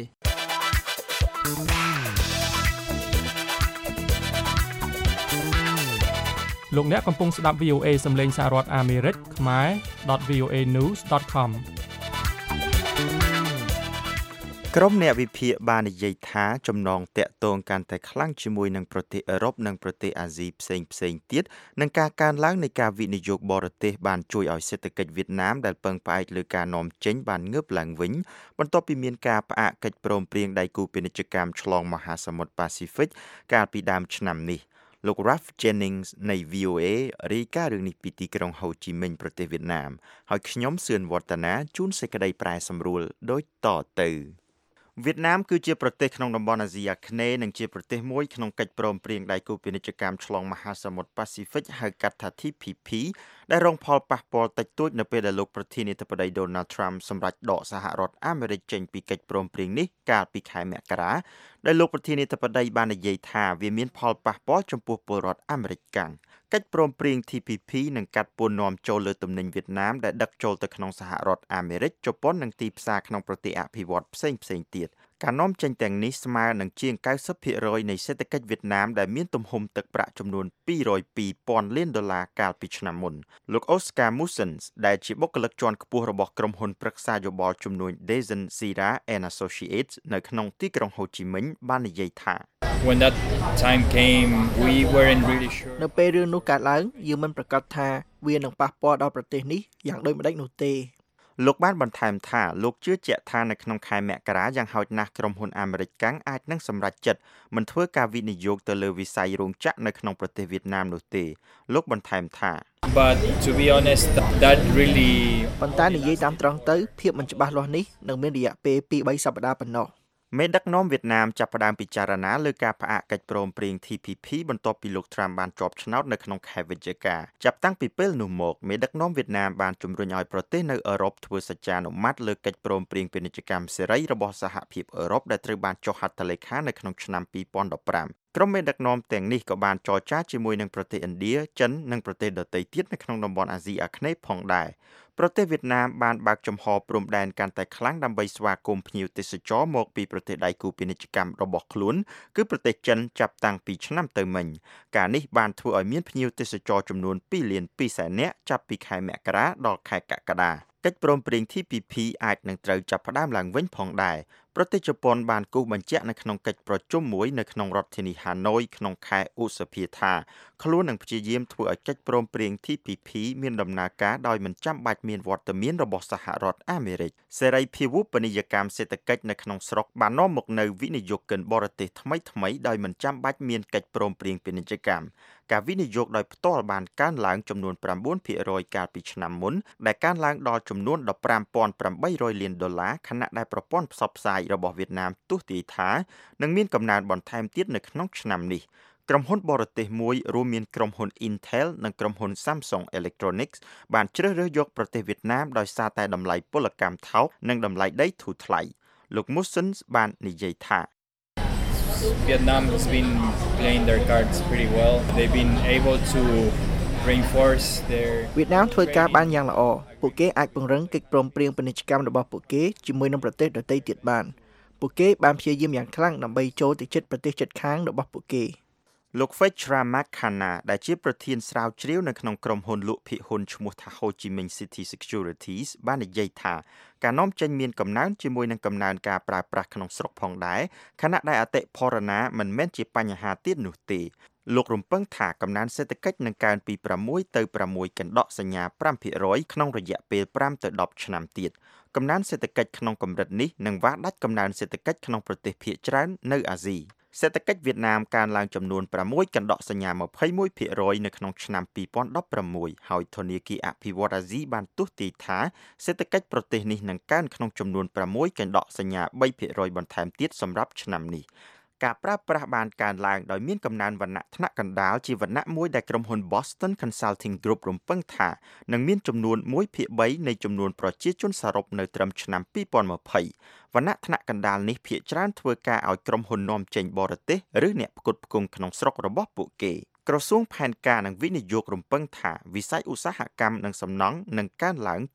លោកអ្នកកំពុងស្ដាប់ VOA សំឡេងសហរដ្ឋអាមេរិកខ្មែរ.voanews.com ក្រុមអ្នកវិភាគបាននិយាយថាចំណងតាក់ទងកាន់តែខ្លាំងជាមួយនឹងប្រទេសអឺរ៉ុបនិងប្រទេសអាស៊ីផ្សេងទៀតនិងការកើនឡើងនៃការវិនិយោគបរទេសបានជួយឲ្យសេដ្ឋកិច្ចវៀតណាមដែលពឹងផ្អែកលើការនាំចេញបានងើបឡើងវិញបន្ទាប់ពីមានការផ្អាកកិច្ចព្រមព្រៀងដៃគូពាណិជ្ជកម្មឆ្លងមហាសមុទ្រប៉ាស៊ីហ្វិកកាលពីដើមឆ្នាំនេះលោក Ralph Jennings នៃ VOA រាយការណ៍រឿងនេះពីទីក្រុងហូជីមិញប្រទេសវៀតណាមហើយខ្ញុំសឿនវឌ្ឍនាជូនសេចក្តីប្រែសម្រួលដូចតទៅវៀតណាមគឺជាប្រទេសក្នុងតំបន់អាស៊ីអាគ្នេយ៍និងជាប្រទេសមួយក្នុងកិច្ចព្រមព្រៀងដៃគូពាណិជ្ជកម្មឆ្លងមហាសមុទ្រប៉ាស៊ីហ្វិកហៅកាត់ថា TPP ដែលរងផលប៉ះពាល់តិចតួចនៅពេលដែលលោកប្រធានាធិបតី Donald Trump សម្រេចដកសហរដ្ឋអាមេរិកចេញពីកិច្ចព្រមព្រៀងនេះកាលពីខែមករាដែលលោកប្រធានាធិបតីបាននិយាយថាវាមានផលប៉ះពាល់ចំពោះពលរដ្ឋអាមេរិកកាំងកិច្ចព្រមព្រៀង TPP នឹងកាត់ពន្ធនាំចូលលើទំនិញវៀតណាមដែលដឹកចូលទៅក្នុងសហរដ្ឋអាមេរិកជប៉ុននិងទីផ្សារក្នុងប្រទេសអភិវឌ្ឍន៍ផ្សេងទៀតការនាំចេញទាំងនេះស្មើនឹងជាង 90% នៃសេដ្ឋកិច្ចវៀតណាមដែលមានទំហំទឹកប្រាក់ចំនួន$202,000 លានកាលពីឆ្នាំមុនលោក Oscar Mussens ដែលជាបុគ្គលិកជាន់ខ្ពស់របស់ក្រុមហ៊ុនប្រឹក្សាយោបល់ជំនួញ Dezan Sira and Associates នៅក្នុងទីក្រុងហូជីមិញបាននិយាយថា When that time came we weren't really sure នៅពេលរឿងនោះកើតឡើងយើងមិនប្រកាសថាវានឹងប៉ះពាល់ដល់ប្រទេសនេះយ៉ាងដូចម្តេចនោះទេលោកបានបន្ថែមថាលោកជឿជាក់ថានៅក្នុងខែមករាយ៉ាងហោចណាស់ក្រុមហ៊ុនអាមេរិកកាំងអាចនឹងសម្រេចចិត្តមិនធ្វើការវិនិយោគទៅលើវិស័យរោងចក្រនៅក្នុងប្រទេសវៀតណាមនោះទេលោកបន្ថែមថា But to be honest that really ប៉ុន្តែនិយាយតាមត្រង់ទៅភាពមិនច្បាស់លាស់នេះនឹងមានរយៈពេល 2-3 សប្តាហ៍ប៉ុណ្ណោះមេដឹកនាំវៀតណាមចាប់ផ្ដើមពិចារណាលើការផ្អាកកិច្ចព្រមព្រៀង TPP បន្ទាប់ពីលោក Trump បានជាប់ឆ្នោតនៅក្នុងខែវិច្ឆិកាចាប់តាំងពីពេលនោះមកមេដឹកនាំវៀតណាមបានជំរុញឲ្យប្រទេសនៅអឺរ៉ុបធ្វើសច្ចានុម័តលើកិច្ចព្រមព្រៀងពាណិជ្ជកម្មសេរីរបស់សហភាពអឺរ៉ុបដែលត្រូវបានចុះហត្ថលេខានៅក្នុងឆ្នាំ2015ក្រុមមេដឹកនាំទាំងនេះក៏បានចរចាជាមួយនឹងប្រទេសឥណ្ឌាចិននិងប្រទេសដទៃទៀតនៅក្នុងតំបន់អាស៊ីអាគ្នេយ៍ផងដែរប្រទេសវៀតណាមបានបើកចំហព្រំដែនកាន់តែខ្លាំងដើម្បីស្វាគមន៍ភ្ញៀវទេសចរមកពីប្រទេសដៃគូពាណិជ្ជកម្មរបស់ខ្លួនគឺប្រទេសចិនចាប់តាំងពីឆ្នាំទៅមិញការនេះបានធ្វើឲ្យមានភ្ញៀវទេសចរចំនួន2.2 លាននាក់ចាប់ពីខែមករាដល់ខែកក្កដាកិច្ចព្រមព្រៀង TPP អាចនឹងត្រូវចាប់ផ្ដើមឡើងវិញផងដែរប្រទេសជប៉ុនបានគូសបញ្ជាក់នៅក្នុងកិច្ចប្រជុំមួយនៅក្នុងរដ្ឋធានីហាណូយក្នុងខែឧសភាថាខ្លួននឹងព្យាយាមធ្វើឲ្យកិច្ចព្រមព្រៀង TPP មានដំណើរការដោយមិនចាំបាច់មានវត្តមានរបស់សហរដ្ឋអាមេរិកសេរីភាវូបនីយកម្មសេដ្ឋកិច្ចនៅក្នុងស្រុកបាននាំមកនូវវិនិយោគិនបរទេសថ្មីៗដោយមិនចាំបាច់មានកិច្ចព្រមព្រៀងពាណិជ្ជកម្មការវិនិយោគដោយផ្ទាល់បានកើនឡើងចំនួន 9% កាលពីឆ្នាំមុនដែលកើនឡើងដល់ចំនួន 15,800 លានដុល្លារខណៈដែលប្រព័ន្ធផ្សព្វផ្សាយរបស់វៀតណាមទស្សន៍ទាយថានឹងមានកំណើនបន្ថែមទៀតនៅក្នុងឆ្នាំនេះក្រុមហ៊ុនបរទេសមួយរួមមានក្រុមហ៊ុន Intel និងក្រុមហ៊ុន Samsung Electronics បានជ្រើសរើសយកប្រទេសវៀតណាមដោយសារតែតម្លៃពលកម្មថោកនិងតម្លៃដីធូរថ្លៃលោក Musons បាននិយាយថា Vietnam has been playing their cards pretty well. They've been able to reinforce their វៀតណាមធ្វើការបានយ៉ាងល្អពួកគេអាចពង្រឹងកិច្ចព្រមព្រៀងពាណិជ្ជកម្មរបស់ពួកគេជាមួយនឹងប្រទេសដទៃទៀតបានពួកគេបានព្យាយាមយ៉ាងខ្លាំងដើម្បីចូលទៅជិតប្រទេសជិតខាងរបស់ពួកគេលោក Fechra Makhana ដែលជាប្រធានស្រាវជ្រាវនៅក្នុងក្រុមហ៊ុនលក់ភាគហ៊ុនឈ្មោះថា Ho Chi Minh City Securities បាននិយាយថាការនាំចេញមានកំណើនជាមួយនឹងកំណើនការប្រើប្រាស់ក្នុងស្រុកផងដែរខណៈដែលអតិផរណាមិនមែនជាបញ្ហាទៀតនោះទេលោករំពឹងថាកំណើនសេដ្ឋកិច្ចនឹងកើនពី6ទៅ6កណ្ដកសញ្ញា 5% ក្នុងរយៈពេល5ទៅ10ឆ្នាំទៀតកំណើនសេដ្ឋកិច្ចក្នុងកម្រិតនេះនឹងវាស់ដាច់កំណើនសេដ្ឋកិច្ចក្នុងប្រទេសភាគច្រើននៅអាស៊ីសេដ្ឋកិច្ចវៀតណាមកើនឡើងចំនួន6កណ្ដកសញ្ញា 21% នៅក្នុងឆ្នាំ2016ហើយធនាគារអភិវឌ្ឍអាស៊ីបានទស្សន៍ទាយថាសេដ្ឋកិច្ចប្រទេសនេះនឹងកើនក្នុងចំនួន6កណ្ដកសញ្ញា 3% បន្ថែមទៀតសម្រាប់ឆ្នាំនេះការប្រើប្រាស់បានកើនឡើងដោយមានកំណើនវណ្ណៈថ្នាក់កណ្ដាលជាវណ្ណៈមួយដែលក្រុមហ៊ុន Boston Consulting Group រំពឹងថានឹងមានចំនួន 1/3 នៃចំនួនប្រជាជនសរុបនៅត្រឹមឆ្នាំ2020វណ្ណៈថ្នាក់កណ្ដាលនេះភាគច្រើនធ្វើការឲ្យក្រុមហ៊ុននាំចេញបរទេសឬអ្នកផ្គត់ផ្គង់ក្នុងស្រុករបស់ពួកគេក្រសួងផែនការនិងវិនិយោគរំពឹងថាវិស័យឧស្សាហកម្មនិងសំណង់នឹងកើនឡើង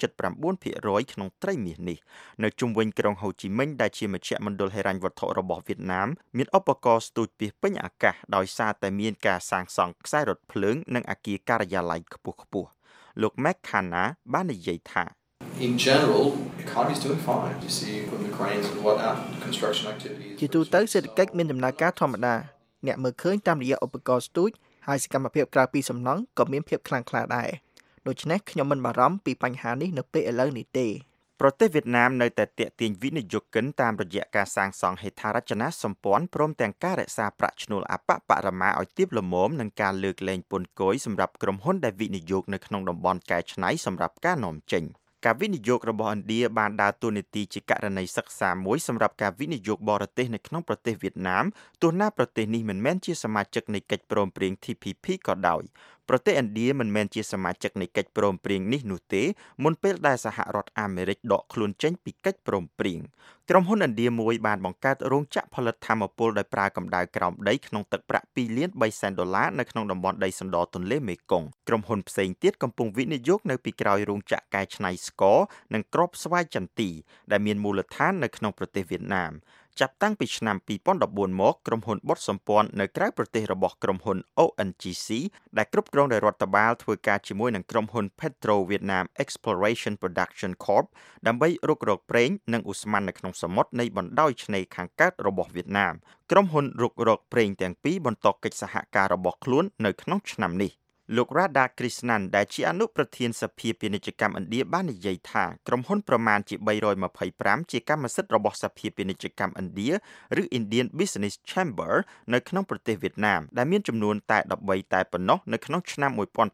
79% ក្នុងត្រីមាសនេះនៅជុំវិញក្រុងហូជីមិញដែលជាមជ្ឈមណ្ឌលហិរញ្ញវត្ថុរបស់វៀតណាមមានឧបករណ៍ស្ទូចពាសពេញអាកាសដោយសារតែមានការសាងសង់ខ្សែរថភ្លើងនិងអគារការិយាល័យខ្ពស់ៗលោក McKenna បាននិយាយថា In general, the economy is doing fine. You see equipment cranes and whatnot, construction activities. ជាទូទៅសេដ្ឋកិច្ចមានដំណើរការធម្មតាអ្នកមើលឃើញតាមរយៈឧបករណ៍ស្ទូចហើយសកម្មភាពក្រៅពីសំណង់ក៏មានភាពខ្លាំងក្លាដែរដូច្នេះខ្ញុំមិនបារម្ភពីបញ្ហានេះនៅពេលឥឡូវនេះទេប្រទេសវៀតណាមនៅតែទាក់ទាញវិនិយោគិនតាមរយៈការសាងសង់ហេដ្ឋារចនាសម្ព័ន្ធព្រមទាំងការរក្សាប្រាក់ឈ្នួលអបបរមាឲ្យទាបល្មមនិងការលើកលែងពន្ធគយសម្រាប់ក្រុមហ៊ុនដែលវិនិយោគនៅក្នុងតំបន់កែច្នៃសម្រាប់ការនាំចេញការវិនិយោគរបស់ឥណ្ឌាបានដើរតួនាទីជាករណីសិក្សាមួយសម្រាប់ការវិនិយោគបរទេសនៅក្នុងប្រទេសវៀតណាមទោះណាប្រទេសនេះមិនមែនជាសមាជិកនៃកិច្ចព្រមព្រៀង TPP ក៏ដោយប្រទេសឥណ្ឌាមិនមែនជាសមាជិកនៃកិច្ចព្រមព្រៀងនេះនោះទេមុនពេលដែលសហរដ្ឋអាមេរិកដកខ្លួនចេញពីកិច្ចព្រមព្រៀងក្រុមហ៊ុនឥណ្ឌាមួយបានបង្កើតរោងចក្រផលិតថាមពលដោយប្រើកម្ដៅក្រោមដីក្នុងទឹកប្រាក់$2.3 លាននៅក្នុងតំបន់ដីសណ្ដទន្លេមេគង្គក្រុមហ៊ុនផ្សេងទៀតកំពុងវិនិយោគនៅពីក្រោយរោងចក្រកែច្នៃស្ករនិងគ្រាប់ស្វាយចន្ទីដែលមានមូលដ្ឋាននៅក្នុងប្រទេសវៀតណាមចាប់តាំងពីឆ្នាំ2014មកក្រុមហ៊ុនបុតសម្ព័ន្ធនៅក្រៅប្រទេសរបស់ក្រុមហ៊ុន ONGC ដែលគ្រប់គ្រងដោយរដ្ឋបាលធ្វើការជាមួយនឹងក្រុមហ៊ុន Petro Vietnam Exploration Production Corp ដើម្បីរុករកប្រេងនិងឧស្ម័ននៅក្នុងសមុទ្រនៃបណ្ដោយឆ្នេរខាងកើតរបស់វៀតណាមក្រុមហ៊ុនរុករកប្រេងទាំងពីរបន្តកិច្ចសហការរបស់ខ្លួននៅក្នុងឆ្នាំនេះលោក Radha Krishnan ដែលជាអនុប្រធានសភាពាណិជ្ជកម្មឥណ្ឌាបាននិយាយថាក្រុមហ៊ុនប្រមាណជា325ជាកម្មសិទ្ធិរបស់សភាពាណិជ្ជកម្មឥណ្ឌាឬ Indian Business Chamber នៅក្នុងប្រទេសវៀតណាមដែលមានចំនួនតែ13តែប៉ុណ្ណោះនៅក្នុងឆ្នាំ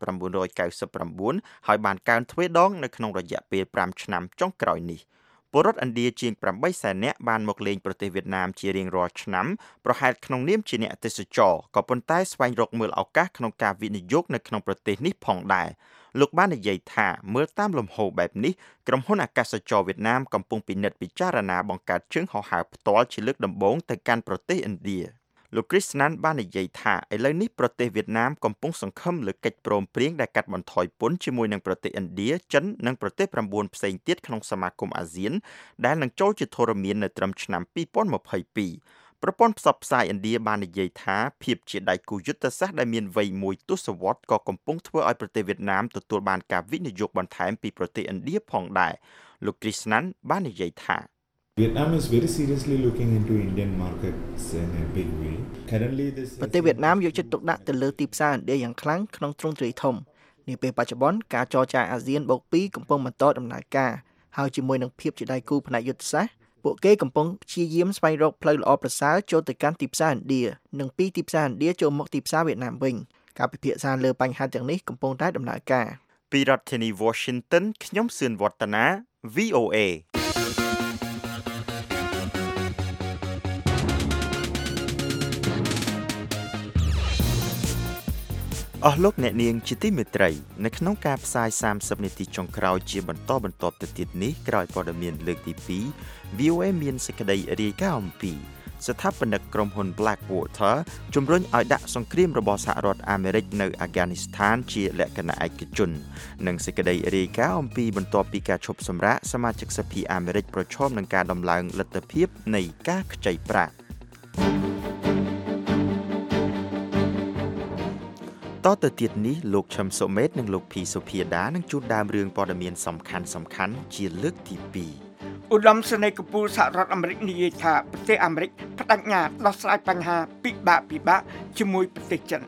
1999ហើយបានកើនទ្វេដងនៅក្នុងរយៈពេល5ឆ្នាំចុងក្រោយនេះពលរដ្ឋឥណ្ឌាជាង800,000នាក់បានមកលេងប្រទេសវៀតណាមជារៀងរាល់ឆ្នាំប្រហែលក្នុងនាមជាអ្នកទេសចរក៏ប៉ុន្តែស្វែងរកមើលឱកាសក្នុងការវិនិយោគនៅក្នុងប្រទេសនេះផងដែរលោកបាននិយាយថាមើលតាមលំហូរបែបនេះក្រុមហ៊ុនអាកាសចរវៀតណាមកំពុងពិនិត្យពិចារណាបង្កើតជើងហោះហើរផ្ទាល់ជាលើកដំបូងទៅកាន់ប្រទេសឥណ្ឌាលោក Chris Nan បាននិយាយថាឥឡូវនេះប្រទេសវៀតណាមកំពុងសង្ឃឹមលើកិច្ចព្រមព្រៀងដែលកាត់បន្ថយពន្ធជាមួយនឹងប្រទេសឥណ្ឌាចិននិងប្រទេស9ផ្សេងទៀតក្នុងសមាគមអាស៊ានដែលនឹងចូលជាធរមាននៅត្រឹមឆ្នាំ2022ប្រព័ន្ធផ្សព្វផ្សាយឥណ្ឌាបាននិយាយថាភាពជាដៃគូយុទ្ធសាស្ត្រដែលមានវ័យមួយទសវត្សរ៍ក៏កំពុងធ្វើឲ្យប្រទេសវៀតណាមទទួលបានការវិនិយោគបន្ថែមពីប្រទេសឥណ្ឌាផងដែរលោក Chris Nan បាននិយាយថា Vietnam is very seriously looking into Indian markets in a big way. Currently this ប្រទេសវៀតណាមយកចិត្តទុកដាក់ទៅលើទីផ្សារឥណ្ឌាយ៉ាងខ្លាំងក្នុងទ្រង់ទ្រាយធំនាពេលបច្ចុប្បន្នការចរចាអាស៊ានបូក2កំពុងបន្តដំណើរការហើយជាមួយនឹងភាពជាដៃគូផ្នែកយុទ្ធសាស្ត្រពួកគេកំពុងព្យាយាមស្វែងរកផ្លូវល្អប្រសើរចូលទៅកាន់ទីផ្សារឥណ្ឌានិងពីទីផ្សារឥណ្ឌាចូលមកទីផ្សារវៀតណាមវិញការពិភាក្សាលើបញ្ហាទាំងនេះកំពុងតែដំណើរការពីរដ្ឋធានី Washington ខ្ញុំសឿនវឌ្ឍនា VOAអស់លោកអ្នកនាងជាទីមេត្រីនៅក្នុងការផ្សាយ30នាទីចុងក្រោយជាបន្តបន្ទាប់ទៅទៀតនេះក្រោយព័ត៌មានលើកទី2 VOA មានសេចក្តីរាយការណ៍អំពីស្ថាបនិកក្រុមហ៊ុន Blackwater ជំរុញឲ្យដាក់សង្គ្រាមរបស់សហរដ្ឋអាមេរិកនៅអាហ្គានីស្ថានជាលក្ខណៈឯកជននិងសេចក្តីរាយការណ៍អំពីបន្ទាប់ពីការឈប់សម្រាកសមាជិកសភាអាមេរិកប្រឈមនឹងការដំឡើងលទ្ធភាពនៃការខ្ចីប្រាក់តទៅទៀតនេះលោកឈឹមសុមេតនិងលោកភីសុភាដានឹងជួនដើមរឿងព័ត៌មានសំខាន់ជាលើកទី2 ឧត្តមសេនីយ៍កំពូលសហរដ្ឋអាមេរិកនិយាយថាប្រទេសអាមេរិកបដិញ្ញាដោះស្រាយបញ្ហាពិបាកជាមួយប្រទេសចិ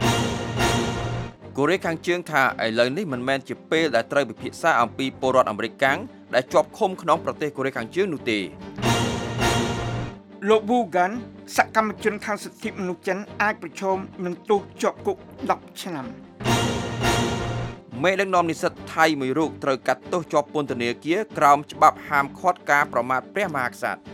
នកូរ៉េខាងជើងថាឥឡូវនេះមិនមែនជាពេលដែលត្រូវពិភាក្សាអំពីពលរដ្ឋអាមេរិកកាំងដែលជាប់ឃុំក្នុងប្រទេសកូរ៉េខាងជើងនោះទេលោក Bugan សកម្មជនខាងសិទ្ធិមនុស្សចិនអាចប្រឈមនឹងទោសជាប់គុក10ឆ្នាំមេដឹកនាំនិស្សិតថៃមួយរូបត្រូវកាត់ទោសជាប់ពន្ធនាគារក្រោមច្បាប់ហាមឃាត់ការប្រមាថព្រះមហាក្សត្រ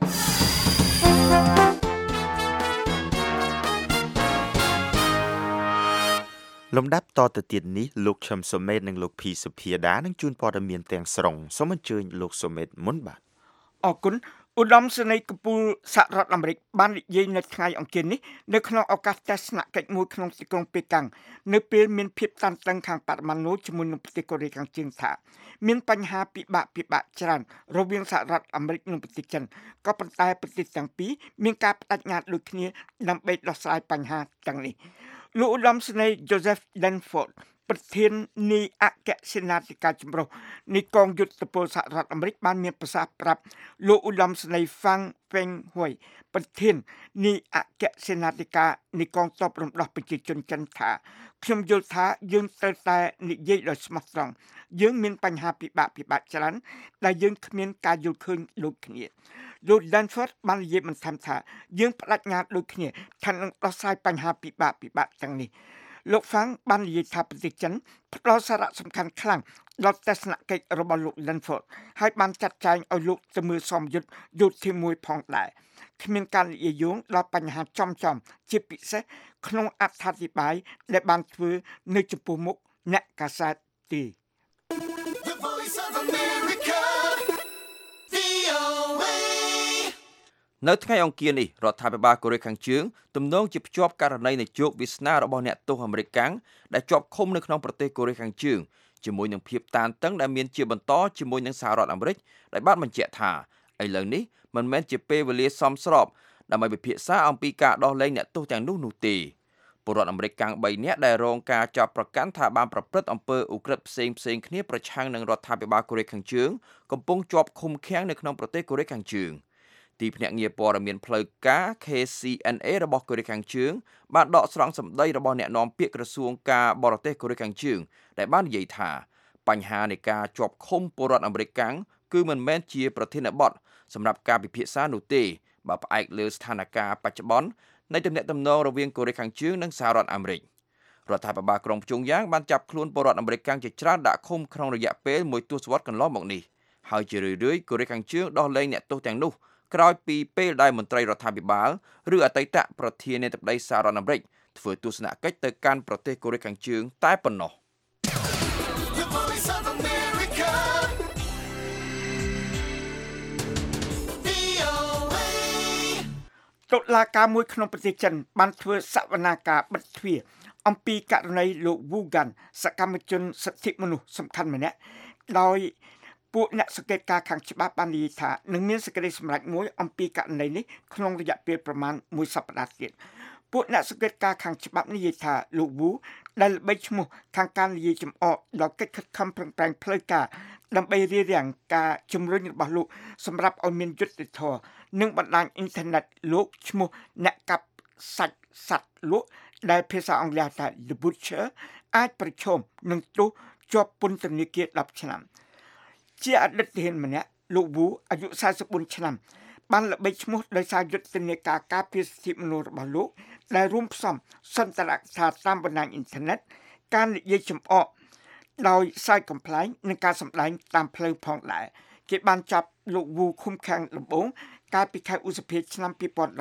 លំដាប់តទៅទៀតនេះលោកឈឹមសុមេតនិងលោកភីសុភាដានឹងជួនព័ត៌មានទាំងស្រុងសូមអញ្ជើញលោកសុមេតមុនបាទអរគុណឧត្តមសេនីយ៍កំពូលសហរដ្ឋអាមេរិកបាននិយាយនៅថ្ងៃអង្គារនេះនៅក្នុងឱកាសទស្សនកិច្ចមួយក្នុងទីក្រុងប៉េកាំងនៅពេលមានភាពតានតឹងខាងបរិមាណនោះជាមួយនឹងប្រទេសកូរ៉េខាងជើងថាមានបញ្ហាពិបាកច្រើនរវាងសហរដ្ឋអាមេរិកនិងប្រទេសចិនក៏ប៉ុន្តែប្រទេសទាំងពីរមានការបដិញ្ញាដូចគ្នាដើម្បីដោះស្រាយបញ្ហាទាំងនេះលោកឧត្តមសេនីយ៍ Joseph Dunford ប្រធាននៃអគ្គសេនាធិការចម្រុះនៃកងយុទ្ធពលសហរដ្ឋអាមេរិកបានមានប្រសាសន៍ប្រាប់លោកឧត្តមសេនីយ៍ Fang Fenghui ប្រធាននៃអគ្គសេនាធិការនៃកងទ័ពរំដោះប្រជាជនចិនថាខ្ញុំយល់ថាយើងត្រូវតែនិយាយដោយស្មោះត្រង់យើងមានបញ្ហាពិបាកច្រើនដែលយើងគ្មានការយល់ឃើញដូចគ្នាលោក Danford បាននិយាយបន្ថែមថាយើងបដិញ្ញាដូចគ្នាថានឹងដោះស្រាយបញ្ហាពិបាកទាំងនេះលោក Fang បាននិយាយថាប្រទេសចិនផ្ដល់សារៈសំខាន់ខ្លាំងដល់ទស្សនកិច្ចរបស់លោក Danford ហើយបានចាត់ចែងឲ្យលោកទៅមើលសមយុទ្ធយោធាមួយផងដែរគ្មានការនិយាយយោងដល់បញ្ហាចំជាពិសេសក្នុងអត្ថាធិប្បាយដែលបានធ្វើនៅចំពោះមុខអ្នកកាសែតទេនៅថ្ងៃអង្គារនេះរដ្ឋាភិបាលកូរ៉េខាងជើងទំនងជាភ្ជាប់ករណីនៃជោគវាសនារបស់អ្នកទោសអាមេរិកកាំងដែលជាប់ឃុំនៅក្នុងប្រទេសកូរ៉េខាងជើងជាមួយនឹងភាពតានតឹងដែលមានជាបន្តជាមួយនឹងសហរដ្ឋអាមេរិកដែលបានបញ្ជាក់ថាឥឡូវនេះមិនមែនជាពេលវេលាសមស្របដើម្បីពិភាក្សាអំពីការដោះលែងអ្នកទោសទាំងនោះទេពលរដ្ឋអាមេរិកកាំង3នាក់ដែលរងការចាប់ប្រកាន់ថាបានប្រព្រឹត្តអំពើឧក្រិដ្ឋផ្សេងគ្នាប្រឆាំងនឹងរដ្ឋាភិបាលកូរ៉េខាងជើងកំពុងជាប់ឃុំឃាំងនៅក្នុងប្រទេសកូរ៉េខាងជើងទីភ្នាក់ងារព័ត៌មានផ្លូវការ KCNA របស់កូរ៉េខាងជើងបានដកស្រង់សម្ដីរបស់អ្នកនាំពាក្យក្រសួងការបរទេសកូរ៉េខាងជើងដែលបាននិយាយថាបញ្ហានៃការជាប់ឃុំពលរដ្ឋអាមេរិកកាំងគឺមិនមែនជាប្រធានបទសម្រាប់ការពិភាក្សានោះទេបើផ្អែកលើស្ថានភាពបច្ចុប្បន្ននៃទំនាក់ទំនងរវាងកូរ៉េខាងជើងនិងសហរដ្ឋអាមេរិករដ្ឋាភិបាលក្រុងព្យុងយ៉ាងបានចាប់ខ្លួនពលរដ្ឋអាមេរិកកាំងជាច្រើនដាក់ឃុំក្នុងរយៈពេលមួយទសវត្សរ៍កន្លងមកនេះហើយជារឿយៗកូរ៉េខាងជើងដោះលែងអ្នកទោសទាំងនោះក្រោយពីពេលដែលមន្ត្រីរដ្ឋាភិបាលឬអតីតប្រធានាធិបតីសហរដ្ឋអាមេរិកធ្វើទស្សនកិច្ចទៅកាន់ប្រទេសកូរ៉េខាងជើងតែប៉ុណ្ណោះតុលាការមួយក្នុងប្រទេសចិនបានធ្វើសវនាការបិទទ្វារអំពីករណីលោក Wu Gan សកម្មជនសិទ្ធិមនុស្សសំខាន់ម្នាក់ដោយពួកអ្នកសង្កេតការខាងច្បាប់បាននិយាយថានឹងមានសេចក្តីសម្រេចមួយអំពីករណីនេះក្នុងរយៈពេលប្រមាណ1សប្តាហ៍ទៀតពួកអ្នកសង្កេតការខាងច្បាប់និយាយថាលោក Wu ដែលល្បីឈ្មោះខាងការនិយាយចំអកដល់កិច្ចខិតខំប្រឹងប្រែងផ្លូវការដើម្បីរារាំងការជំរុញរបស់លោកសម្រាប់ឲ្យមានយុត្តិធម៌និងបណ្ដាញអ៊ីនធឺណិតលោកឈ្មោះអ្នកកាប់សាច់សត្វលក់ដែលភាសាអង់គ្លេសថា The Butcher អាចប្រឈមនឹងទោសជាប់ពន្ធនាគារ10ឆ្នាំជាអតីតទាហានម្នាក់លោក Wu អាយុ44ឆ្នាំបានល្បីឈ្មោះដោយសារយុទ្ធនាការការពារសិទ្ធិមនុស្សរបស់លោកដែលរួមផ្សំសន្ទរកថាតាមបណ្ដាញអ៊ីនធឺណិតការនិយាយចំអកដោយសាយកំប្លែងនិងការសម្ដែងតាមផ្លូវផងដែរគេបានចាប់លោក Wu ឃុំឃាំងដំបូងកាលពីខែឧសភាឆ្នាំ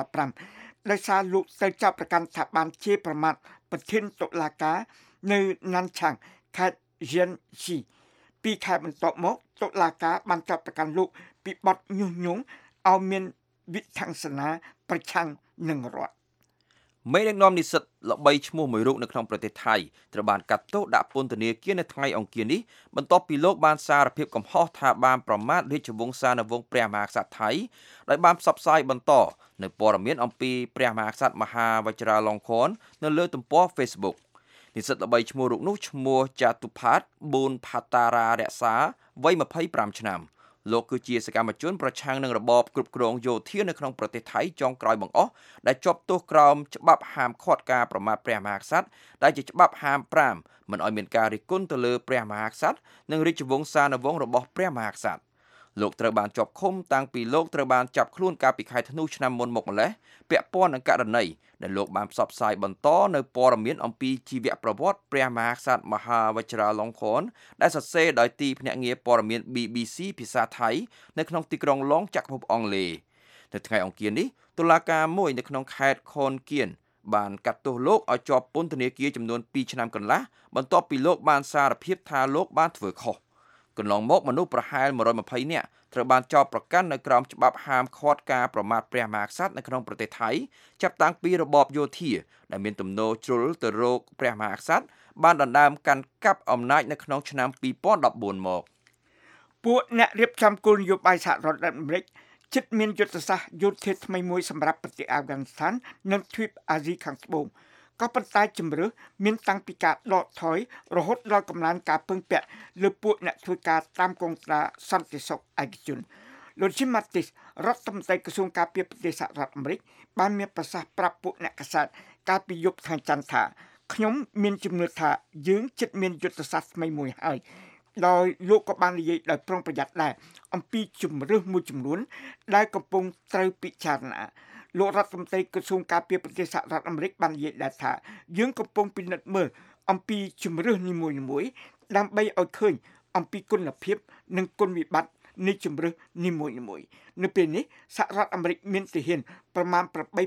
2015ដោយសារលោកទៅចាប់ប្រកាន់ថាបានជាប្រមាថប្រធានតុលាការនៅណាន់ឆាងខេត្តយិនជីពីខែបន្ទាប់មកតុលាការបានចាប់ប្រកាន់លោកពីបទញុះញង់ឲ្យមានវិធានសនាប្រឆាំងនឹងរដ្ឋមេដឹកនាំនិស្សិតល្បីឈ្មោះមួយរូបនៅក្នុងប្រទេសថៃត្រូវបានកាត់ទោសដាក់ពន្ធនាគារនៅថ្ងៃអង្គារនេះបន្ទាប់ពីលោកបានសារភាពកំហុសថាបានប្រមាថរាជវង្សានុវង្សព្រះមហាក្សត្រថៃដោយបានផ្សព្វផ្សាយបន្តនៅព័ត៌មានអំពីព្រះមហាក្សត្រមហាវជ្រាលង្កននៅលើទំព័រ Facebook និស្សិតល្បីឈ្មោះរូបនោះឈ្មោះចាតុផាតប៊ូនផាតារារក្សាវ័យ25ឆ្នាំលោកគឺជាសកម្មជនប្រឆាំងនឹងរបបគ្រប់គ្រងយោធានៅក្នុងប្រទេសថៃចុងក្រោយបង្អស់ដែលជាប់ទោសក្រោមច្បាប់ហាមឃាត់ការប្រមាថព្រះមហាក្សត្រដែលជាច្បាប់ហាម5មិនឲ្យមានការរិះគន់ទៅលើព្រះមហាក្សត្រនិងរាជវង្សានុវង្សរបស់ព្រះមហាក្សត្រលោកត្រូវបានជាប់ឃុំតាំងពីលោកត្រូវបានចាប់ខ្លួនកាលពីខែធ្នូឆ្នាំមុនមកម្លេះពាក់ព័ន្ធនឹងករណីដែលលោកបានផ្សព្វផ្សាយបន្តនៅព័ត៌មានអំពីជីវប្រវត្តិព្រះមហាក្សត្រមហាវជ្រាលង្កនដែលសរសេរដោយទីភ្នាក់ងារព័ត៌មាន BBC ភាសាថៃនៅក្នុងទីក្រុងឡុងចក្រភពអង់គ្លេសនៅថ្ងៃអង្គារនេះតុលាការមួយនៅក្នុងខេត្តខុនគៀនបានកាត់ទោសលោកឲ្យជាប់ពន្ធនាគារចំនួន2ឆ្នាំកន្លះបន្ទាប់ពីលោកបានសារភាពថាលោកបានធ្វើខុសកន្លងមកមនុស្សប្រហែល120នាក់ត្រូវបានចោទប្រកាន់នៅក្រោមច្បាប់ហាមឃាត់ការប្រមាថព្រះមហាក្សត្រនៅក្នុងប្រទេសថៃចាប់តាំងពីរបបយោធាដែលមានទំនោរជ្រុលទៅរកព្រះមហាក្សត្របានដណ្ដើមកាន់កាប់អំណាចនៅក្នុងឆ្នាំ2014មកពួកអ្នករៀបចំគោលនយោបាយសហរដ្ឋអាមេរិកជិតមានយុទ្ធសាស្ត្រយោធាថ្មីមួយសម្រាប់ប្រទេសអាហ្វហ្គានីស្ថាននិងទ្វីបអាស៊ីខាងត្បូងក៏ប៉ុន្តែជំរឿសមានតាំងពីការដកថយរហូតដល់កម្លាំងការពឹងពាក់លើពួកអ្នកធ្វើការតាមកងត្រាសន្តិសុខឯកជនលោក Jim Mattis រដ្ឋមន្ត្រីក្រសួងការពារប្រទេសសហរដ្ឋអាមេរិកបានមានប្រសាសន៍ប្រាប់ពួកអ្នកកាសែតកាលពីយប់ថ្ងៃច័ន្ទថាខ្ញុំមានជំនឿថាយើងជិតមានយុទ្ធសាស្ត្រថ្មីមួយហើយដោយលោកក៏បាននិយាយដោយប្រុងប្រយ័ត្នដែរអំពីជំរឿសមួយចំនួនដែលកំពុងត្រូវពិចារណាលោករដ្ឋមន្ត្រីក្រសួងការពារប្រទេសសហរដ្ឋអាមេរិកបាននិយាយដែរថាយើងកំពុងពិនិត្យមើលអំពីជំរឿសនីមួយៗដើម្បីឲ្យឃើញអំពីគុណភាពនិងគុណវិបត្តិនៃជំរឿសនីមួយៗនៅពេលនេះសហរដ្ឋអាមេរិកមានទាហានប្រមាណ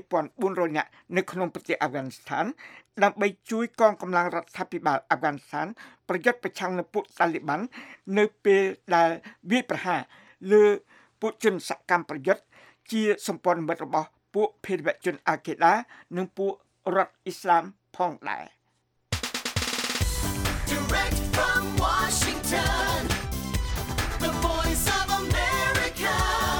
8400 នាក់នៅក្នុងប្រទេសអាហ្វហ្គានីស្ថានដើម្បីជួយកងកម្លាំងរដ្ឋាភិបាលអាហ្វហ្គានីស្ថានប្រយុទ្ធប្រឆាំងនឹងពួកតាលីប៊ាន់នៅពេលដែលវាយប្រហារលើពួកជនសកម្មប្រយុទ្ធជាសម្ព័ន្ធមិត្តរបស់ពួកភេរវជនអាកេដានិងពួករដ្ឋអ៊ីស្លាមផងដែរ Direct from Washington, the voice of America,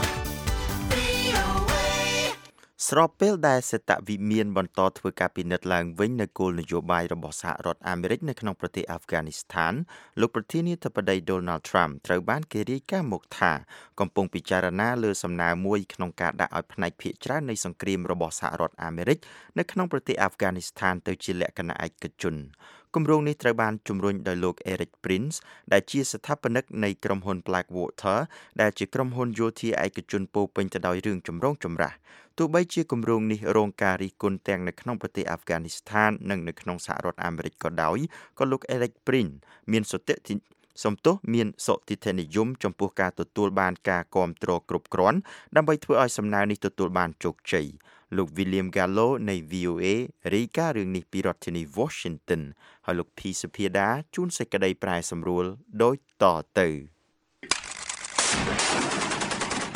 VOA. ស្របពេលដែលសេតវិមានបន្តធ្វើការពិនិត្យឡើងវិញនៅគោលនយោបាយរបស់សហរដ្ឋអាមេរិកនៅក្នុងប្រទេសអាហ្វហ្គានីស្ថានលោកប្រធានាធិបតី Donald Trump ត្រូវបានគេរាយការណ៍មកថាកំពុងពិចារណាលើសំណើមួយក្នុងការដាក់ឲ្យផ្នែកភាគច្រើននៃសង្គ្រាមរបស់សហរដ្ឋអាមេរិកនៅក្នុងប្រទេសអាហ្វហ្គានីស្ថានទៅជាលក្ខណៈឯកជនគម្រោងនេះត្រូវបានជំរុញដោយលោក Eric Prince ដែលជាស្ថាបនិកនៃក្រុមហ៊ុន Blackwater ដែលជាក្រុមហ៊ុនយោធាឯកជនពោពេញទៅដោយរឿងចម្រូងចម្រាសទោះបីជាគម្រោងនេះរងការរិះគន់ទាំងនៅក្នុងប្រទេសអាហ្វហ្គានីស្ថាននិងនៅក្នុងសហរដ្ឋអាមេរិកក៏ដោយក៏លោក Eric Prince មានសុតិធិនិយមចំពោះការទទួលបានការគាំទ្រគ្រប់គ្រាន់ដើម្បីធ្វើឲ្យសំណើនេះទទួលបានជោគជ័យលោក William Gallo នៃ VOA រាយការណ៍រឿងនេះពីរដ្ឋធានី Washington ហើយលោក P សុភាដាជួនសេចក្តីប្រែសម្រួលដូចតទៅ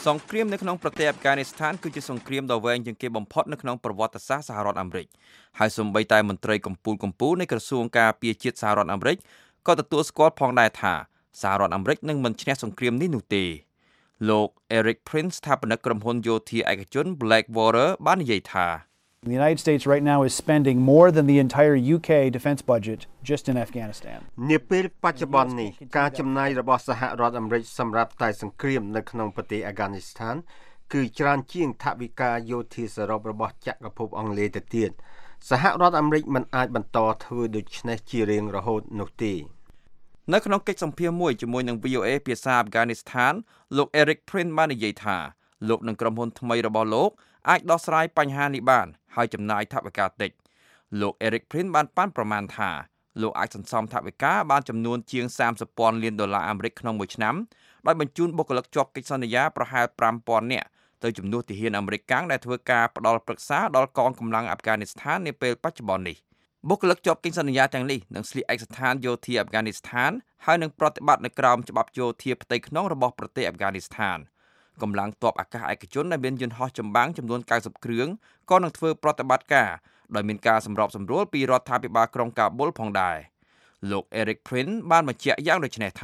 សង្គ្រាមនៅក្នុងប្រទេសអាហ្វហ្គានីស្ថានគឺជាសង្គ្រាមដ៏វែងជាងគេបំផុតនៅក្នុងប្រវត្តិសាស្ត្រសហរដ្ឋអាមេរិកហើយសូម្បីតែមន្ត្រីកម្ពុជានៃក្រសួងការពារជាតិសហរដ្ឋអាមេរិកក៏ទទួលស្គាល់ផងដែរថាសហរដ្ឋអាមេរិកនឹងមិនឈ្នះសង្គ្រាមនេះនោះទេលោក Eric Prince ស្ថាបនិកក្រុមហ៊ុនយោធាឯកជន Blackwater បាននិយាយថា The United States right now is spending more than the entire UK defense budget just in Afghanistan. នាពេលបច្ចុប្បន្ននេះការចំណាយរបស់សហរដ្ឋអាមេរិកសម្រាប់តែសង្គ្រាមនៅក្នុងប្រទេសអាហ្គានីស្ថានគឺច្រើនជាងថវិកាយោធាសរុបរបស់ចក្រភពអង់គ្លេសទៅទៀតសហរដ្ឋអាមេរិកមិនអាចបន្តធ្វើដូច្នេះជារៀងរហូតនោះទេនៅក្នុងកិច្ចសម្ភាសន៍មួយជាមួយនឹង VOA ភាសាអាហ្វហ្គានីស្ថានលោក Eric Prince បាននិយាយថាលោកនិងក្រុមហ៊ុនថ្មីរបស់លោកអាចដោះស្រាយបញ្ហានេះបានហើយចំណាយថវិកាតិចលោក Eric Prince បានប៉ាន់ប្រមាណថាលោកអាចសន្សំថវិកាបានចំនួនជាង$30,000 លានអាមេរិកក្នុងមួយឆ្នាំដោយបញ្ជូនបុគ្គលិកជាប់កិច្ចសន្យាប្រហែល5,000 នាក់ទៅជំនួសទាហានអាមេរិកកាំងដែលធ្វើការផ្ដល់ប្រឹក្សាដល់កងកម្លាំងអាហ្វហ្គានីស្ថាននាពេលបច្ចុប្បន្ននេះបុគ្គលិកជាប់កិច្ចសន្យាទាំងនេះនឹងស្លៀកឯកសណ្ឋានយោធាអាហ្វហ្គានីស្ថានហើយនឹងប្រតិបត្តិនៅក្រោមច្បាប់យោធាផ្ទៃក្នុងរបស់ប្រទេសអាហ្វហ្គានីស្ថានកម្លាំងទ័ពអាកាសឯកជនដែលមានយន្តហោះចម្បាំងចំនួន90គ្រឿងក៏នឹងធ្វើប្រតិបត្តិការដោយមានការសម្របសម្រួលពីរដ្ឋាភិបាលក្រុងកាប៊ុលផងដែរលោក Eric Prince បានបញ្ជាក់យ៉ាងដូចនេះថា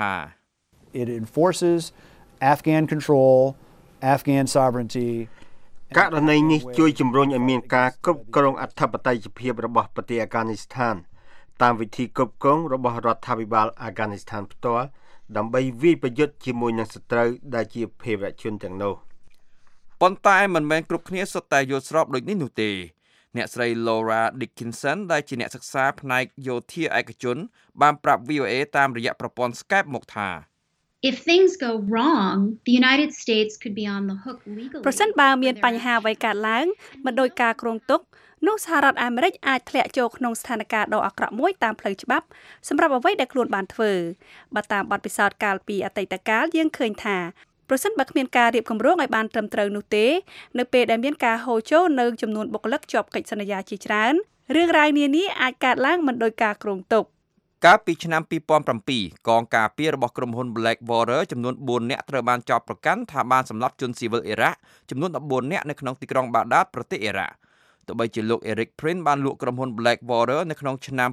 It enforces Afghan control, Afghan sovereignty. ករណីនេះជួយជំរុញឲ្យមានការគ្រប់គ្រងអធិបតេយ្យភាពរបស់ប្រទេសអាហ្គានីស្ថានតាមវិធីគ្រប់គ្រងរបស់រដ្ឋាភិបាលអាហ្គានីស្ថានផ្ទាល់ដើម្បីវាយប្រយុទ្ធជាមួយនឹងសត្រូវដែលជាភេរវជនទាំងនោះប៉ុន្តែមិនមែនគ្រប់គ្នាសុទ្ធតែយល់ស្របដូចនេះនោះទេអ្នកស្រី Laura Dickinson ដែលជាអ្នកសិក្សាផ្នែកយោធាឯកជនបានប្រាប់ VOA តាមរយៈប្រព័ន្ធ Skype មកថា If things go wrong, the United States could be on the hook legally. ប្រសិនបើមានបញ្ហាអ្វីកើតឡើងមិនដោយការគ្រោងទុកនោះសហរដ្ឋអាមេរិកអាចធ្លាក់ចូលក្នុងស្ថានភាពដ៏អាក្រក់មួយតាមផ្លូវច្បាប់សម្រាប់អ្វីដែលខ្លួនបានធ្វើបើតាមបទពិសោធន៍កាលពីអតីតកាលយើងឃើញថាប្រសិនបើគ្មានការរៀបគម្រោងឲ្យបានត្រឹមត្រូវនោះទេនៅពេលដែលមានការហូរចូលនៅចំនួនបុគ្គលិកជាប់កិច្ចសន្យាជាច្រើនរឿងរ៉ាវនានាអាចកើតឡើងមិនដោយការគ្រោងទុកកាលពីឆ្នាំ2007កងការពាររបស់ក្រុមហ៊ុន Blackwater ចំនួន4នាក់ត្រូវបានចោទប្រកាន់ថាបានសម្លាប់ជនស៊ីវិលអ៊ីរ៉ាក់ចំនួន14នាក់នៅក្នុងទីក្រុងបាដាតប្រទេសអ៊ីរ៉ាក់ទោះបីជាលោក Eric Prince បានលក់ក្រុមហ៊ុន Blackwater នៅក្នុងឆ្នាំ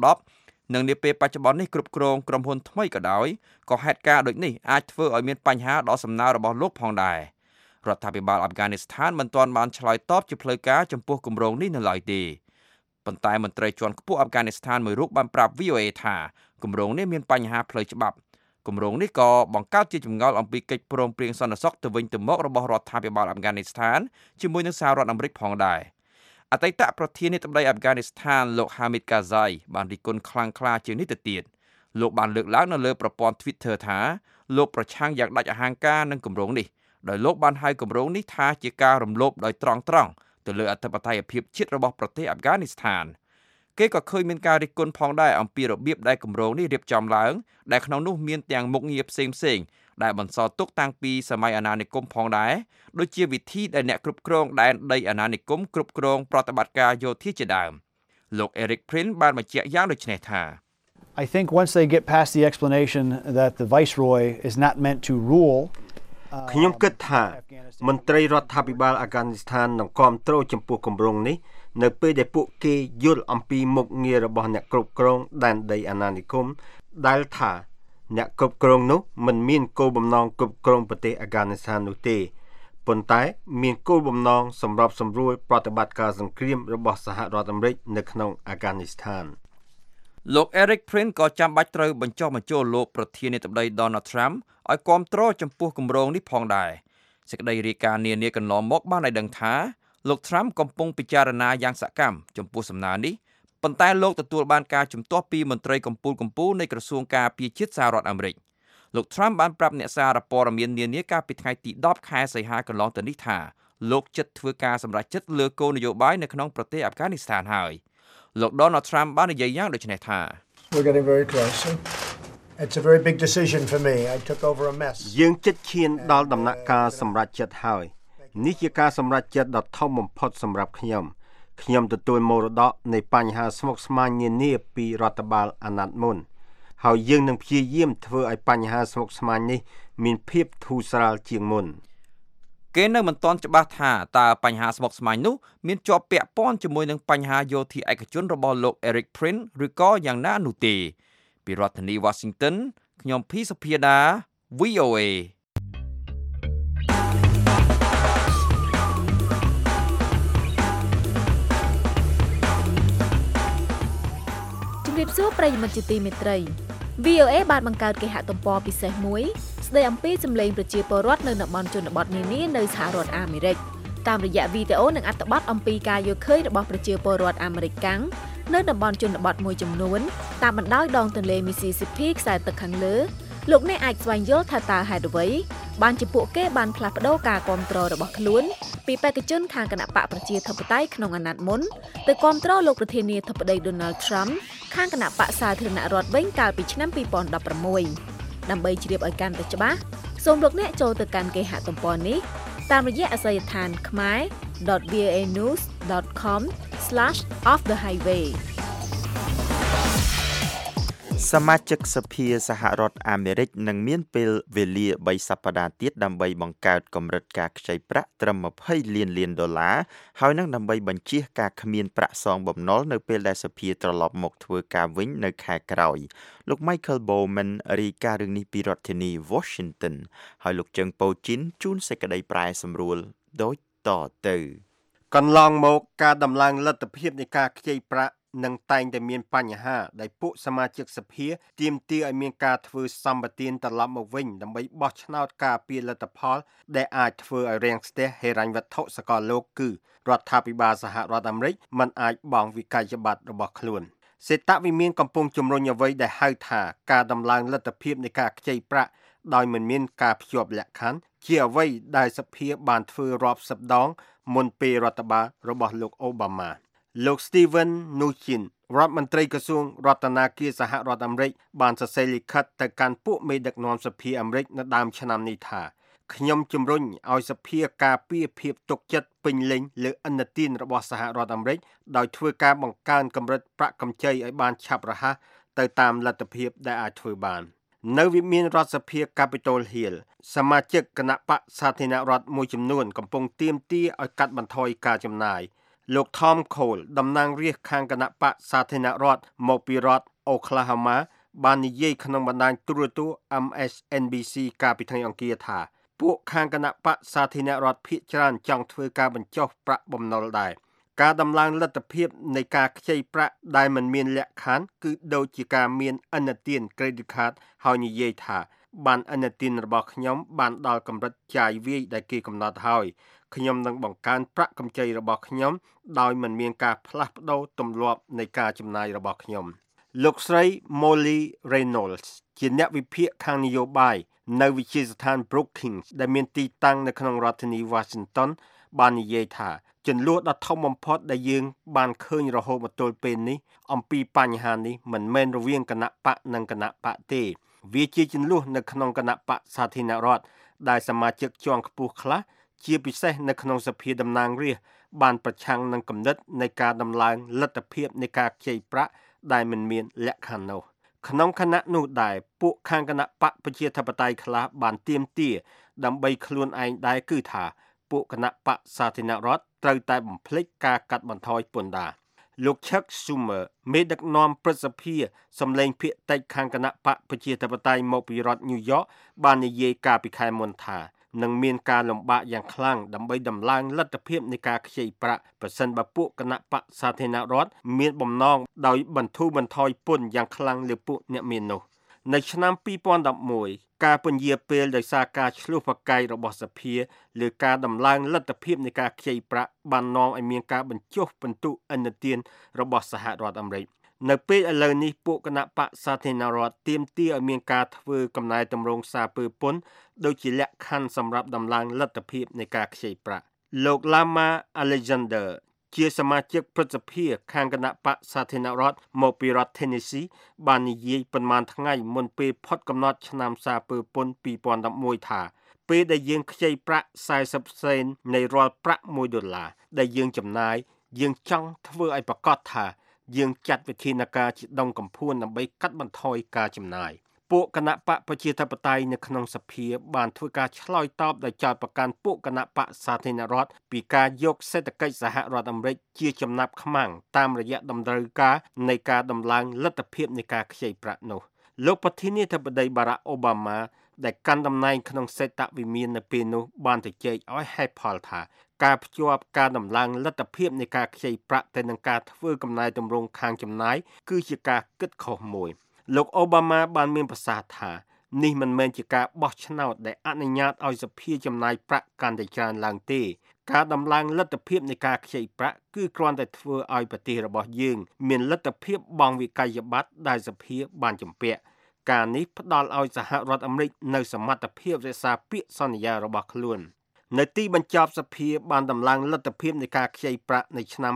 2010និងនាពេលបច្ចុប្បន្ននេះគ្រប់គ្រងក្រុមហ៊ុនថ្មីក៏ដោយក៏ហេតុការណ៍ដូចនេះអាចធ្វើឲ្យមានបញ្ហាដល់សំណើរបស់លោកផងដែររដ្ឋាភិបាលអាហ្វហ្គានីស្ថានមិនទាន់បានឆ្លើយតបជាផ្លូវការចំពោះគម្រោងនេះនៅឡើយទេប៉ុន្តែមន្ត្រីជាន់ខ្ពស់អាហ្វហ្គានីស្ថានមួយរូបបានប្រាប់ VOA ថាគម្រោងនេះមានបញ្ហាផ្លូវច្បាប់គម្រោងនេះក៏បង្កើតជាចម្ងល់អំពីកិច្ចព្រមព្រៀងសន្តិសុខទៅវិញទៅមករបស់រដ្ឋាភិបាលអាហ្វហ្គានីស្ថានជាមួយនឹងសហរដ្ឋអាមេរិកផងដែរអតីតប្រធានាធិបតីអាហ្វហ្គានីស្ថានលោក Hamid Karzai បានរិះគន់ខ្លាំងក្លាជាងនេះទៅទៀតលោកបានលើកឡើងនៅលើប្រព័ន្ធ Twitter ថាលោកប្រឆាំងយ៉ាងដាច់អហង្ការនឹងគម្រោងនេះដោយលោកបានហៅគម្រោងនេះថាជាការរំលោភដោយត្រង់ទៅលើអធិបតេយ្យភាពជាតិរបស់ប្រទេសអាហ្វហ្គានីស្ថានគេក៏ឃើញមានការរិះគន់ផងដែរអំពីរបៀបដែលគម្រោងនេះរៀបចំឡើងដែលក្នុងនោះមានទាំងមុខងារផ្សេងដែលបន្សល់ទុកតាំងពីសម័យអាណានិគមផងដែរដូចជាវិធីដែលអ្នកគ្រប់គ្រងដែនដីអាណានិគមគ្រប់គ្រងប្រតិបត្តិការយោធាជាដើមលោក Eric Prince បានបញ្ជាក់យ៉ាងដូចនេះថា I think once they get past the explanation that the viceroy is not meant to rule ខ្ញុំគិតថាមន្ត្រីរដ្ឋាភិបាលអាហ្វហ្គានីស្ថាននឹងគាំទ្រចំពោះគម្រោងនេះនៅពេលដែលពួកគេយល់អំពីមុខងាររបស់អ្នកគ្រប់គ្រងដែនដីអាណានិគមដែលថាអ្នកគ្រប់គ្រងនោះមិនមានគោលបំណងគ្រប់គ្រងប្រទេសអាហ្វហ្គានីស្ថាននោះទេប៉ុន្តែមានគោលបំណងសម្របសម្រួលប្រតិបត្តិការសង្គ្រាមរបស់សហរដ្ឋអាមេរិកនៅក្នុងអាហ្វហ្គានីស្ថានលោក Eric Prince ក៏ចាំបាច់ត្រូវបញ្ចុះបញ្ចូលលោកប្រធានាធិបតី Donald Trump ឲ្យគាំទ្រចំពោះគម្រោងនេះផងដែរសេចក្តីរាយការណ៍នានាកន្លងមកបានឲ្យដឹងថាលោក Trump កំពុងពិចារណាយ៉ាងសកម្មចំពោះសំណើនេះប៉ុន្តែលោកទទួលបានការជំទាស់ពីមន្ត្រីកម្ពុជានៃក្រសួងការពារជាតិសហរដ្ឋអាមេរិកលោក Trump បានប្រាប់អ្នកសារព័ត៌មាននានាកាលពីថ្ងៃទី10ខែសីហាកន្លងទៅនេះថាលោកជិតធ្វើការសម្រេចចិត្តលើគោលនយោបាយនៅក្នុងប្រទេសអាហ្វហ្គានីស្ថានហើយលោក Donald Trump បាននិយាយយ៉ាងដូចនេះថា We're getting very close. It's a very big decision for me. I took over a mess. យើងជិតឈានដល់ដំណាក់កាលសម្រេចចិត្តហើយនេះជាការសម្រេចចិត្តដ៏ធំបំផុតសម្រាប់ខ្ញុំទទួលមរតកនៃបញ្ហាស្មុគស្មាញនានាពីរដ្ឋបាលអាណត្តិមុនហើយយើងនឹងព្យាយាមធ្វើឲ្យបញ្ហាស្មុគស្មាញនេះមានភាពធូរស្រាលជាងមុនគេនៅមិនទាន់ច្បាស់ថាតើបញ្ហាស្មុគស្មាញនោះមានជាប់ពាក់ព័ន្ធជាមួយនឹងបញ្ហាយោធាឯកជនរបស់លោក Eric Prince ឬក៏យ៉ាងណានោះទេពីរដ្ឋធានី Washington ខ្ញុំភីសុភាដា VOA ជំរាបសួរប្រិយមិត្តជាទីមេត្រី VOA បានបង្កើតគេហទំព័រពិសេសមួយស្ដីអំពីសម្លេងប្រជាពលរដ្ឋនៅតំបន់ជនបទនានានៅសហរដ្ឋអាមេរិកតាមរយៈវីដេអូនិងអត្ថបទអំពីការយល់ឃើញរបស់ប្រជាពលរដ្ឋអាមេរិកកាំងនៅតំបន់ជនបទមួយចំនួនតាមបណ្ដោយដងទន្លេ Mississippi ខ្សែទឹកខាងលើលោកអ្នកអាចស្វែងយល់ថាតើហេតុអ្វីបានជាពួកគេបានផ្លាស់ប្ដូរការគាំទ្ររបស់ខ្លួនពីបេក្ខជនខាងគណបកប្រជាធិបតេយ្យក្នុងអាណត្តិមុនទៅគាំទ្រលោកប្រធានាធិបតី Donald Trump ខាងគណបកសាធារណរដ្ឋវិញកាលពីឆ្នាំ 2016 ដើម្បីជ្រាបឲ្យកាន់តែច្បាស់សូមលោកអ្នកចូលទៅកាន់គេហទំព័រនេះតាមរយៈអាសយដ្ឋាន khmer.voanews.com/offthehighway សមាជិកសភាសហរដ្ឋអាមេរិកនឹងមានពេលវេលា3សប្តាហ៍ទៀតដើម្បីបង្កើតកម្រិតការខ្ចីប្រាក់ត្រឹម$20 លានហើយនឹងដើម្បីបញ្ជៀសការគ្មានប្រាក់សងបំណុលនៅពេលដែលសភាត្រឡប់មកធ្វើការវិញនៅខែក្រោយលោក Michael Bowman រាយការណ៍រឿងនេះពីរដ្ឋធានី Washington ហើយលោកជើងប៉ូជីនជូនសេចក្តីប្រែសម្រួលដូចតទៅកន្លងមកការដំឡើងលទ្ធភាពនៃការខ្ចីប្រាក់នឹងតែងតែមានបញ្ហាដែលពួកសមាជិកសភាទាមទារឲ្យមានការធ្វើសម្បទានត្រឡប់មកវិញដើម្បីបោះឆ្នោតការពារលទ្ធផលដែលអាចធ្វើឲ្យរាំងស្ទះហិរញ្ញវត្ថុសកលលោកគឺរដ្ឋាភិបាលសហរដ្ឋអាមេរិកមិនអាចបង់វិក័យប័ត្ររបស់ខ្លួនសេតវិមានកំពុងជំរុញអ្វីដែលហៅថាការដំឡើងលទ្ធភាពនៃការខ្ចីប្រាក់ដោយមិនមានការភ្ជាប់លក្ខខណ្ឌជាអ្វីដែលសភាបានធ្វើរាប់សិបដងមុនពេលរដ្ឋបាលរបស់លោកអូបាម៉ាលោក Steven Mnuchin រដ្ឋមន្ត្រីក្រសួងរដ្ឋាភិបាលសហរដ្ឋអាមេរិកបានសរសេរលិខិតទៅកាន់ពួកមេដឹកនាំសភាអាមេរិកនៅដើមឆ្នាំនេះថាខ្ញុំជំរុញឲ្យសភាការពារភាពទុកចិត្តពេញលេញលើឥណទានរបស់សហរដ្ឋអាមេរិកដោយធ្វើការបង្កើនកម្រិតប្រាក់កម្ចីឲ្យបានឆាប់រហ័សទៅតាមលទ្ធភាពដែលអាចធ្វើបាននៅវិមានរដ្ឋសភា Capitol Hill សមាជិកគណៈបក្សសាធារណរដ្ឋមួយចំនួនកំពុងទាមទារឲ្យកាត់បន្ថយការចំណាយលោក Tom Cole តំណាងរាស្ត្រខាងគណៈបក្សសាធារណរដ្ឋមកពីរដ្ឋ Oklahoma បាននិយាយក្នុងបណ្ដាញទូរទស្សន៍ MSNBC កាលពីថ្ងៃអង្គារថាពួកខាងគណៈបក្សសាធារណរដ្ឋភាគច្រើនចង់ធ្វើការបញ្ចុះប្រាក់បំណុលដែរការដំឡើងលទ្ធភាពនៃការខ្ចីប្រាក់ដែលមិនមានលក្ខខណ្ឌគឺដូចជាការមានឥណទាន credit card ហើយនិយាយថាបានឥណទានរបស់ខ្ញុំបានដល់កម្រិតចាយវាយដែលគេកំណត់ហើយខ្ញុំនឹងបង្កើនប្រាក់កម្ចីរបស់ខ្ញុំដោយមិនមានការផ្លាស់ប្ដូរទម្លាប់នៃការចំណាយរបស់ខ្ញុំលោកស្រី Molly Reynolds ជាអ្នកវិភាគខាងនយោបាយនៅវិទ្យាស្ថាន Brookings ដែលមានទីតាំងនៅក្នុងរដ្ឋធានី Washington បាននិយាយថាចន្លោះដ៏ធំបំផុតដែលយើងបានឃើញរហូតមកទល់ពេលនេះអំពីបញ្ហានេះមិនមែនរវាងគណៈបកនិងគណៈបកទេវាជាចន្លោះនៅក្នុងគណៈបកសាធារណរដ្ឋដែលសមាជិកជាន់ខ្ពស់ខ្លះជាពិសេសនៅក្នុងសភាតំណាងរាស្ត្របានប្រឆាំងនឹងគំនិតនៃការដំឡើងលទ្ធភាពនៃការខ្ចីប្រាក់ដែលមិនមានលក្ខខណ្ឌនោះក្នុងខណៈនោះដែរពួកខាងគណៈបកប្រជាធិបតេយ្យខ្លះបានទាមទារដើម្បីខ្លួនឯងដែរគឺថាពួកគណៈបកសាធារណរដ្ឋត្រូវតែបំភ្លេចការកាត់បន្ថយពន្ធដារលោក Chuck Schumer មេដឹកនាំព្រឹទ្ធសភាសម្លេងភាគតិចខាងគណៈបកប្រជាធិបតេយ្យមកពីរដ្ឋ New York បាននិយាយកាលពីខែមុនថានឹងមានការលំបាកយ៉ាងខ្លាំងដើម្បីដំឡើងលទ្ធភាពនៃការខ្ចីប្រាក់ប្រសិនបើពួកគណៈបកសាធារណរដ្ឋមានបំណងដោយបន្ធូរបន្ថយពន្ធយ៉ាងខ្លាំងលើពួកអ្នកមាននោះនៅឆ្នាំ2011ការពន្យាពេលដោយសារការឆ្លោះប្រកែករបស់សភាលើការដំឡើងលទ្ធភាពនៃការខ្ចីប្រាក់បាននាំឲ្យមានការបញ្ចុះពិន្ទុឥណទានរបស់សហរដ្ឋអាមេរិកនៅពេលឥឡូវនេះពួកគណៈបកសាធារណរដ្ឋទាមទារឲ្យមានការធ្វើកំណែតម្រង់សារពើពន្ធដូចជាលក្ខខណ្ឌសម្រាប់ដំឡើងលទ្ធភាពនៃការខ្ចីប្រាក់លោក Lama Alexander ជាសមាជិកព្រឹទ្ធសភាខាងគណៈបកសាធារណរដ្ឋមកពីរដ្ឋ Tennessee បាននិយាយប៉ុន្មានថ្ងៃមុនពេលផុតកំណត់ឆ្នាំសារពើពន្ធ2011ថាពេលដែលយើងខ្ចីប្រាក់40សេននៃរាល់ប្រាក់$1ដែលយើងចំណាយយើងចង់ធ្វើឲ្យប្រកាសថាយើងចាត់វិធានការជាដុំកំភួនដើម្បីកាត់បន្ថយការចំណាយពួកគណៈបកប្រជាធិបតេយ្យនៅក្នុងសភាបានធ្វើការឆ្លើយតបដោយចោទប្រកាន់ពួកគណៈបកសាធារណរដ្ឋពីការយកសេដ្ឋកិច្ចសហរដ្ឋអាមេរិកជាចំណាប់ខ្មាំងតាមរយៈតម្រូវការនៃការដំឡើងលទ្ធភាពនៃការខ្ចីប្រាក់នោះលោកប្រធានាធិបតី Barack Obama ដែលកាន់តំណែងក្នុងសេដ្ឋវិមាននៅពេលនោះបានទៅជែកឲ្យហេតុផលថាការភ្ជាប់ការដំឡើងលទ្ធភាពនៃការខ្ចីប្រាក់ទៅនឹងការធ្វើកំណែទម្រង់ខាងចំណាយគឺជាការគិតខុសមួយលោកអូបាម៉ាបានមានប្រសាសន៍ថានេះមិនមែនជាការបោះឆ្នោតដែលអនុញ្ញាតឲ្យសភាចំណាយប្រាក់កាន់តែច្រើនឡើងទេការដំឡើងលទ្ធភាពនៃការខ្ចីប្រាក់គឺគ្រាន់តែធ្វើឲ្យប្រទេសរបស់យើងមានលទ្ធភាពបង់វិក័យប័ត្រដែលសភាបានជំពាក់ការនេះផ្ដល់ឲ្យសហរដ្ឋអាមេរិកនៅសមត្ថភាពរក្សាពាក្យសន្យារបស់ខ្លួននៅទីបញ្ចប់សភាបានដំឡើងលទ្ធភាពនៃការខ្ចីប្រាក់នៅឆ្នាំ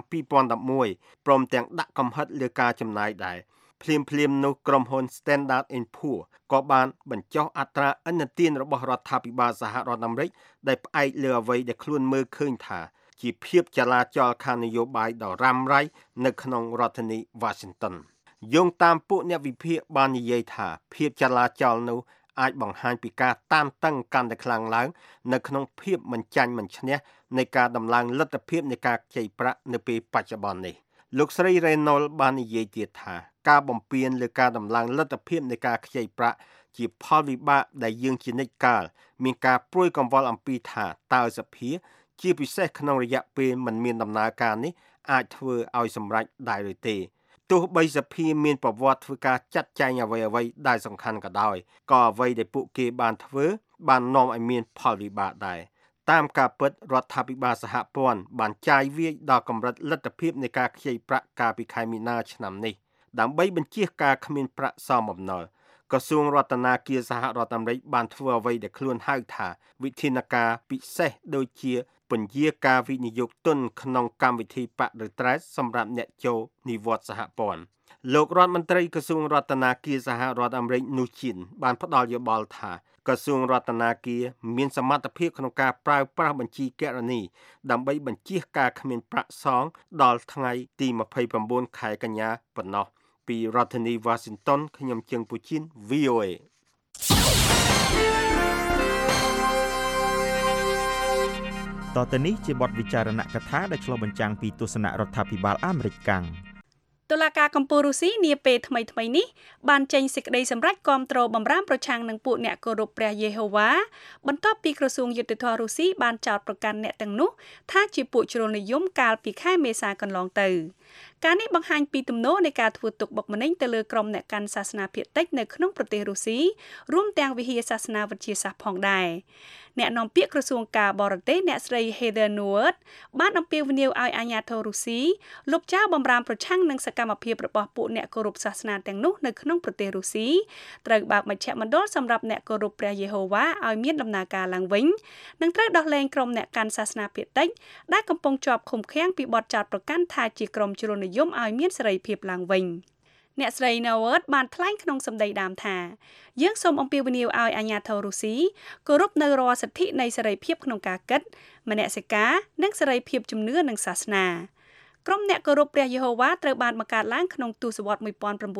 2011ព្រមទាំងដាក់កំហិតលើការចំណាយដែរភ្លាមនោះក្រុមហ៊ុន Standard & Poor's ក៏បានបញ្ចុះអត្រាឥណទានរបស់រដ្ឋាភិបាលសហរដ្ឋអាមេរិកដែលផ្អែកលើអ្វីដែលខ្លួនមើលឃើញថាជាភាពចលាចលខាងនយោបាយដ៏រ៉ាំរ៉ៃនៅក្នុងរដ្ឋធានី Washington យោងតាមពួកអ្នកវិភាគបាននិយាយថាភាពចលាចលនោះអាចបង្ហាញពីការតានតឹងកាន់តែខ្លាំងឡើងនៅក្នុងភាពមិនចាញ់មិនឈ្នះនៃការដំឡើងលទ្ធភាពនៃការខ្ចីប្រាក់នៅពេលបច្ចុប្បន្ននេះលោកស្រី Reynolds បាននិយាយទៀតថាការបំពានលើការដំឡើងលទ្ធភាពនៃការខ្ចីប្រាក់ជាផលវិបាកដែលយើងជានិច្ចកាលមានការព្រួយកង្វល់អំពីថាតើសភាជាពិសេសក្នុងរយៈពេលមិនមានដំណើរការនេះអាចធ្វើឲ្យសម្រេចដែរឬទេទោះបីសភាមានប្រវត្តិធ្វើការចាត់ចែងអ្វីៗដែលសំខាន់ក៏ដោយក៏អ្វីដែលពួកគេបានធ្វើបាននាំឲ្យមានផលវិបាកដែរតាមការពិតរដ្ឋាភិបាលសហព័ន្ធបានចាយវាយដល់កម្រិតលទ្ធភាពនៃការខ្ចីប្រាក់កាលពីខែមីនាឆ្នាំនេះដើម្បីបញ្ជៀសការគ្មានប្រាក់សមបំណុលក្រសួងរដ្ឋាភិបាលសហរដ្ឋអាមេរិកបានធ្វើអ្វីដែលខ្លួនហៅថាវិធានការពិសេសដូចជាពន្យាការវិនិយោគទុនក្នុងកម្មវិធីបរិត្រាសម្រាប់អ្នកចូលនិវត្តន៍សហព័ន្ធលោករដ្ឋមន្ត្រីក្រសួងរដ្ឋាភិបាលសហរដ្ឋអាមេរិកនូជីនបានផ្ដល់យោបល់ថាក្រសួងរដ្ឋាភិបាលមានសមត្ថភាពក្នុងការប្រើប្រាស់បញ្ជីគណនីដើម្បីបញ្ជៀសការគ្មានប្រាក់សងដល់ថ្ងៃទី29ខែកញ្ញាប៉ុណ្ណោះពីរដ្ឋធានី Washington ខ្ញុំជើងពូជីន VOA តទៅនេះជាបទវិចារណកថាដែលឆ្លុះបញ្ចាំងពីទស្សនៈរដ្ឋាភិបាលអាមេរិកកាំងតុលាការកំពូលរុស្ស៊ីនាពេលថ្មីៗនេះបានចេញសេចក្តីសម្រេចគាំទ្របម្រាមប្រឆាំងនឹងពួកអ្នកគោរពព្រះយេហូវ៉ាបន្ទាប់ពីក្រសួងយុត្តិធម៌រុស្ស៊ីបានចោទប្រកាន់អ្នកទាំងនោះថាជាពួកជ្រុលនិយមកាលពីខែមេសាកន្លងទៅការនេះបង្ហាញពីទំនោរនៃការធ្វើទុកបុកម្នេញទៅលើក្រុមអ្នកកាន់សាសនាភាគតិចនៅក្នុងប្រទេសរុស្ស៊ីរួមទាំងវិហារសាសនាវិទ្យាសាស្ត្រផងដែរអ្នកនាំពាក្យក្រសួងការបរទេសអ្នកស្រី Heather Nauert បានអំពាវនាវឲ្យអាជ្ញាធររុស្ស៊ីលុបចោលបម្រាមប្រឆាំងនឹងសកម្មភាពរបស់ពួកអ្នកគោរពសាសនាទាំងនោះនៅក្នុងប្រទេសរុស្ស៊ីត្រូវបើកមជ្ឈមណ្ឌលសម្រាប់អ្នកគោរពព្រះយេហូវ៉ាឲ្យមានដំណើរការឡើងវិញនិងត្រូវដោះលែងក្រុមអ្នកកាន់សាសនាភាគតិចដែលកំពុងជាប់ឃុំឃាំងពីបទចោទប្រកាន់ថាជាក្រុមជ្រុលនិយមឲ្យមានសេរីភាពឡើងវិញអ្នកស្រី Nauert បានថ្លែងក្នុងសម្ដីដើមថាយើងសូមអំពាវនាវឲ្យអាជ្ញាធររុស្ស៊ីគោរពនៅរាល់សិទ្ធិនៃសេរីភាពក្នុងការគិតមនសិការនិងសេរីភាពជំនឿនិងសាសនាក្រុមអ្នកគោរពព្រះយេហូវ៉ាត្រូវបានបង្កើតឡើងក្នុងទសវត្សរ៍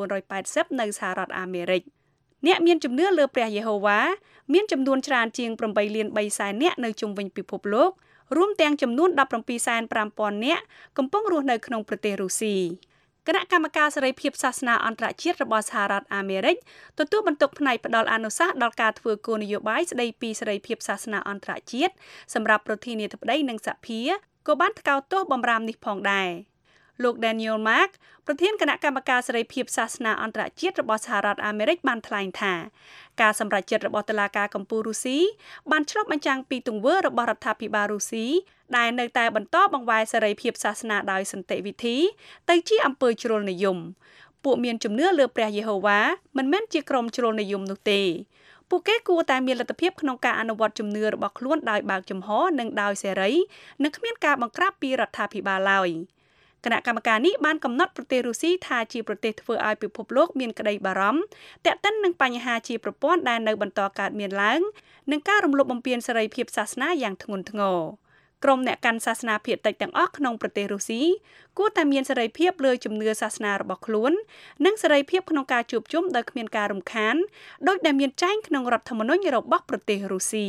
1980នៅសហរដ្ឋអាមេរិកអ្នកមានជំនឿលើព្រះយេហូវ៉ាមានចំនួនច្រើនជាង8លាន3សែននាក់នៅជុំវិញពិភពលោករួមទាំងចំនួន17,500,000នាក់កំពុងរស់នៅក្នុងប្រទេសរុស្ស៊ីគណៈកម្មការសេរីភាពសាសនាអន្តរជាតិរបស់សហរដ្ឋអាមេរិកទទួលបន្ទុកផ្នែកផ្ដល់អនុសាសន៍ដល់ការធ្វើគោលនយោបាយស្ដីពីសេរីភាពសាសនាអន្តរជាតិសម្រាប់ប្រធានាធិបតីនិងសភាក៏បានថ្កោលទោសបម្រាមនេះផងដែរលោក Daniel Mark ប្រធានគណៈកម្មការសេរីភាពសាសនាអន្តរជាតិរបស់សហរដ្ឋអាមេរិកបានថ្លែងថាការសម្រេចចិត្តរបស់តុលាការកំពូលរុស្ស៊ីបានឆ្លុះបញ្ចាំងពីទង្វើរបស់រដ្ឋាភិបាលរុស្ស៊ីដែលនៅតែបន្តបង្វែរសេរីភាពសាសនាដោយសន្តិវិធីទៅជាអំពើជ្រុលនិយមពួកមានជំនឿលើព្រះយេហូវ៉ាមិនមែនជាក្រុមជ្រុលនិយមនោះទេពួកគេគួរតែមានលទ្ធភាពក្នុងការអនុវត្តជំនឿរបស់ខ្លួនដោយបើកចំហនិងដោយសេរីនិងគ្មានការបង្ក្រាបពីរដ្ឋាភិបាលឡើយគណៈកម្មការនេះបានកំណត់ប្រទេសរុស្ស៊ីថាជាប្រទេសធ្វើឲ្យពិភពលោកមានក្តីបារម្ភទាក់ទិននឹងបញ្ហាជាប្រព័ន្ធដែលនៅបន្តកើតមានឡើងនិងការរំលោភបំពានសេរីភាពសាសនាយ៉ាងធ្ងន់ធ្ងរក្រុមអ្នកកាន់សាសនាភាគតិចទាំងអស់ក្នុងប្រទេសរុស្ស៊ីគួរតែមានសេរីភាពលើជំនឿសាសនារបស់ខ្លួននិងសេរីភាពក្នុងការជួបជុំដោយគ្មានការរំខានដោយដែលមានចែងក្នុងរដ្ឋធម្មនុញ្ញរបស់ប្រទេសរុស្ស៊ី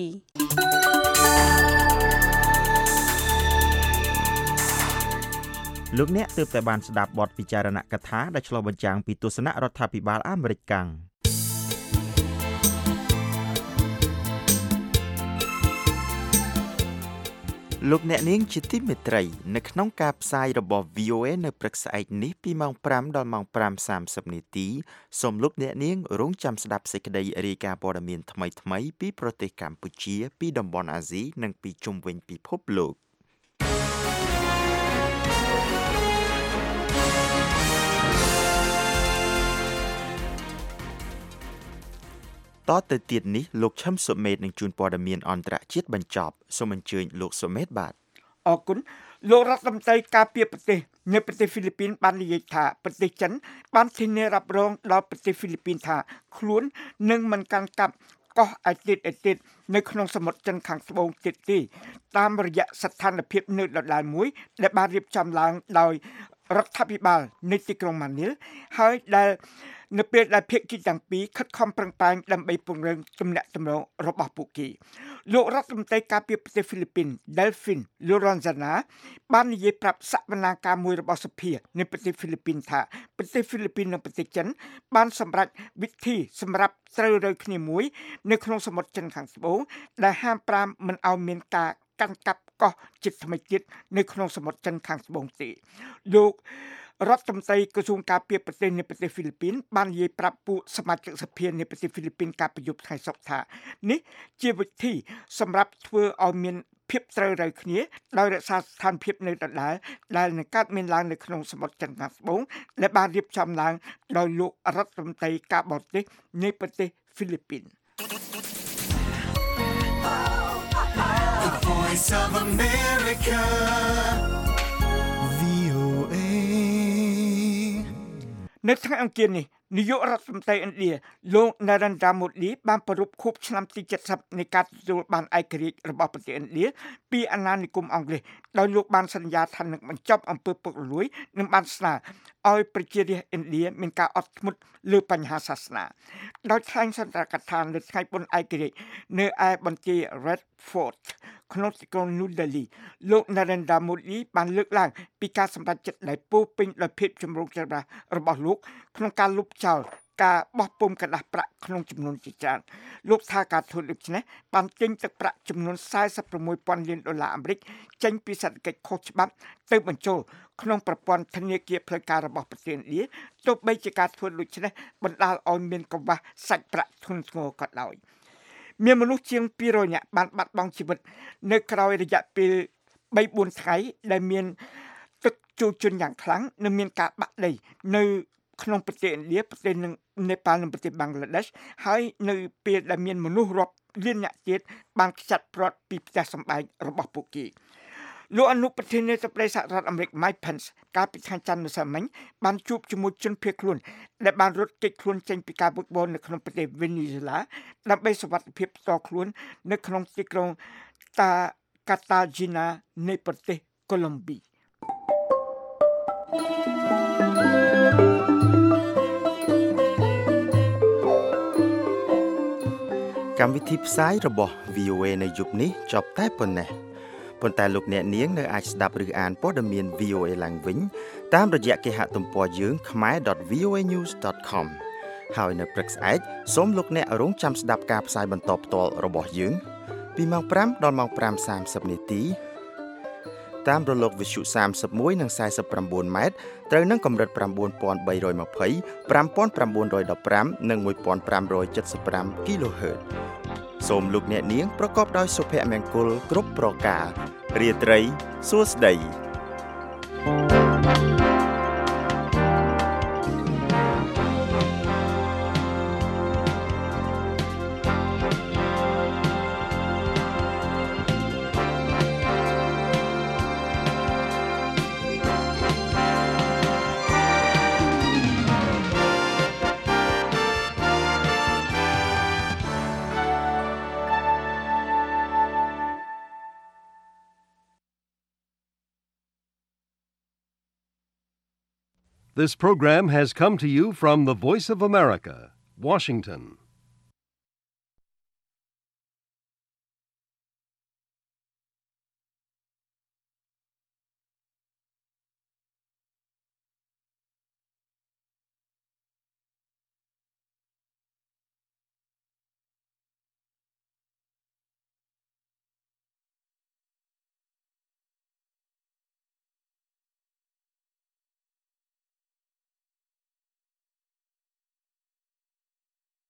លោកអ្នកទើបតែបានស្ដាប់បទពិចារណកថាដែលឆ្លុះបញ្ចាំងពីទស្សនៈរដ្ឋាភិបាលអាមេរិកកាំងលោកអ្នកនាងជាទីមេត្រីនៅក្នុងការផ្សាយរបស់ VOA នៅព្រឹកស្អែកនេះពីម៉ោង5ដល់ម៉ោង 5:30 នាទីសូមលោកអ្នកនាងរងចាំស្ដាប់សេចក្តីរាយការណ៍ព័ត៌មានថ្មីៗពីប្រទេសកម្ពុជាពីតំបន់អាស៊ីនិងពីជុំវិញពិភពលោកតទៅទៀតនេះលោកឈឹមសុមេតនឹងជួនព័ត៌មានអន្តរជាតិបញ្ចប់សូមអញ្ជើញលោកសុមេតបាទអរគុណលោករដ្ឋមន្ត្រីការពារប្រទេសនៅប្រទេសហ្វីលីពីនបាននិយាយថាប្រទេសចិនបានធានារ៉ាប់រងដល់ប្រទេសហ្វីលីពីនថាខ្លួននឹងមិនកាន់កាប់កោះអតីតនៅក្នុងសមុទ្រចិនខាងត្បូងទៀតទេតាមរយៈស្ថានភាពនៅដដែលមួយដែលបានរៀបចំឡើងដោយរដ្ឋាភិបាលនៃទីក្រុងម៉ានីលហើយដែលនៅពេលដែលភាគីទាំងពីរខិតខំប្រឹងប្រែងដើម្បីពង្រឹងទំនាក់ទំនងរបស់ពួកគេលោករដ្ឋមន្ត្រីការពារប្រទេសហ្វីលីពីន Delphine Lorenzana បាននិយាយប្រាប់សវនាការមួយរបស់សភានៃប្រទេសហ្វីលីពីនថាប្រទេសហ្វីលីពីននិងប្រទេសចិនបានសម្រេចវិធីសម្រាប់ត្រូវរើគ្នាមួយនៅក្នុងសមុទ្រចិនខាងត្បូងដែលហាម5មិនឲ្យមានការកាន់កាប់កោះជាតិថ្មីទៀតនៅក្នុងសមុទ្រចិនខាងត្បូងទេលោករដ្ឋមន្ត្រីក្រសួងការពារប្រទេសនៃប្រទេសហ្វីលីពីនបាននិយាយប្រាប់ពួកសមាជិកសភានៃប្រទេសហ្វីលីពីនកាលពីយប់ថ្ងៃសុក្រថានេះជាវិធីសម្រាប់ធ្វើឲ្យមានភាពត្រូវរើគ្នាដោយរក្សាស្ថានភាពនៅដដែលដែលនឹងកើតមានឡើងនៅក្នុងសមុទ្រចិនខាងត្បូងដែលបានរៀបចំឡើងដោយលោករដ្ឋមន្ត្រីការបរទេសនៃប្រទេសហ្វីលីពីន The Voice of America VOA នៅថ្ងៃអង្គារនេះនាយករដ្ឋមន្ត្រីឥណ្ឌាលោក Narendra Modi បានប្រារព្ធខួបឆ្នាំទី70នៃការទទួលបានឯករាជ្យរបស់ប្រទេសឥណ្ឌាពីអាណានិគមអង់គ្លេសដោយលោកបានសន្យាថានឹងបញ្ចប់អំពើពុករលួយនិងបានស្នើឲ្យប្រជារាស្ត្រឥណ្ឌាមានការអត់ធ្មត់លើបញ្ហាសាសនាដោយថ្លែងសន្ទរកថានៅថ្ងៃបុណ្យឯករាជ្យនៅឯបន្ទាយ Red Fort ក្នុងទីក្រុង New Delhi លោក Narendra Modi បានលើកឡើងពីការសម្រេចចិត្តដែលពោពេញដោយភាពចម្រូងច្រាសរបស់លោកក្នុងការលុបចោលការបោះពុម្ពកណ្ដាស់ប្រាក់ក្នុងចំនួនជាច្រើនលោកថាការធ្វើដូច្នេះបានទិញទឹកប្រាក់ចំនួន$46,000 លានអាមេរិកចេញពីសេដ្ឋកិច្ចខុសច្បាប់ទៅបញ្ចូលក្នុងប្រព័ន្ធធនាគារផ្លូវការរបស់ប្រទេសឥណ្ឌាទោះបីជាការធ្វើដូច្នេះបណ្ដាលឲ្យមានកង្វះសាច់ប្រាក់ធ្ងន់ធ្ងរក៏ដោយមានមនុស្សជាង200នាក់បានបាត់បង់ជីវិតនៅក្រៅរយៈពេល 3-4 ថ្ងៃដែលមានទឹកជោគជន់យ៉ាងខ្លាំងនិងមានការបាក់ដីនៅក្នុងប្រទេសឥណ្ឌាប្រទេសនេប៉ាល់និងប្រទេសប៊ែងក្លាដេសហើយនៅពេលដែលមានមនុស្សរាប់លានអ្នកទៀតបានខ្ចាត់ព្រាត់ពីផ្ទះសម្បែងរបស់ពួកគេលោកអនុប្រធានាធិបតីសហរដ្ឋអាមេរិក Mike Pence កាលពីថ្ងៃច័ន្ទម្សិលមិញបានជួបជាមួយជនភៀសខ្លួនដែលបានរត់គេចខ្លួនចេញពីការបុកបរនៅក្នុងប្រទេសវេនេស៊ុយឡាដើម្បីសុវត្ថិភាពផ្ទាល់ខ្លួននៅក្នុងទីក្រុងកាតាជីណានៃប្រទេសកូឡុំប៊ីកម្មវិធីផ្សាយរបស់ VOA នៅយប់នេះចប់តែប៉ុណ្ណេះប៉ុន្តែលោកអ្នកនាងនៅអាចស្ដាប់ឬអានព័ត៌មាន VOA ឡើងវិញតាមរយៈគេហទំព័រយើង khmer.voanews.com ហើយនៅព្រឹកស្អែកសូមលោកអ្នករងចាំស្ដាប់ការផ្សាយបន្តផ្ទាល់របស់យើងពីម៉ោង5ដល់ម៉ោង 5:30 នាទីតាមរលកវិទ្យុ31និង49ម៉ែត្រត្រូវនឹងកម្រិត 9320 5915 និង 1575 kHz សូមលោកអ្នកនាងប្រកបដោយសុភមង្គលគ្រប់ប្រការរាត្រីសួស្តី This program has come to you from the Voice of America, Washington.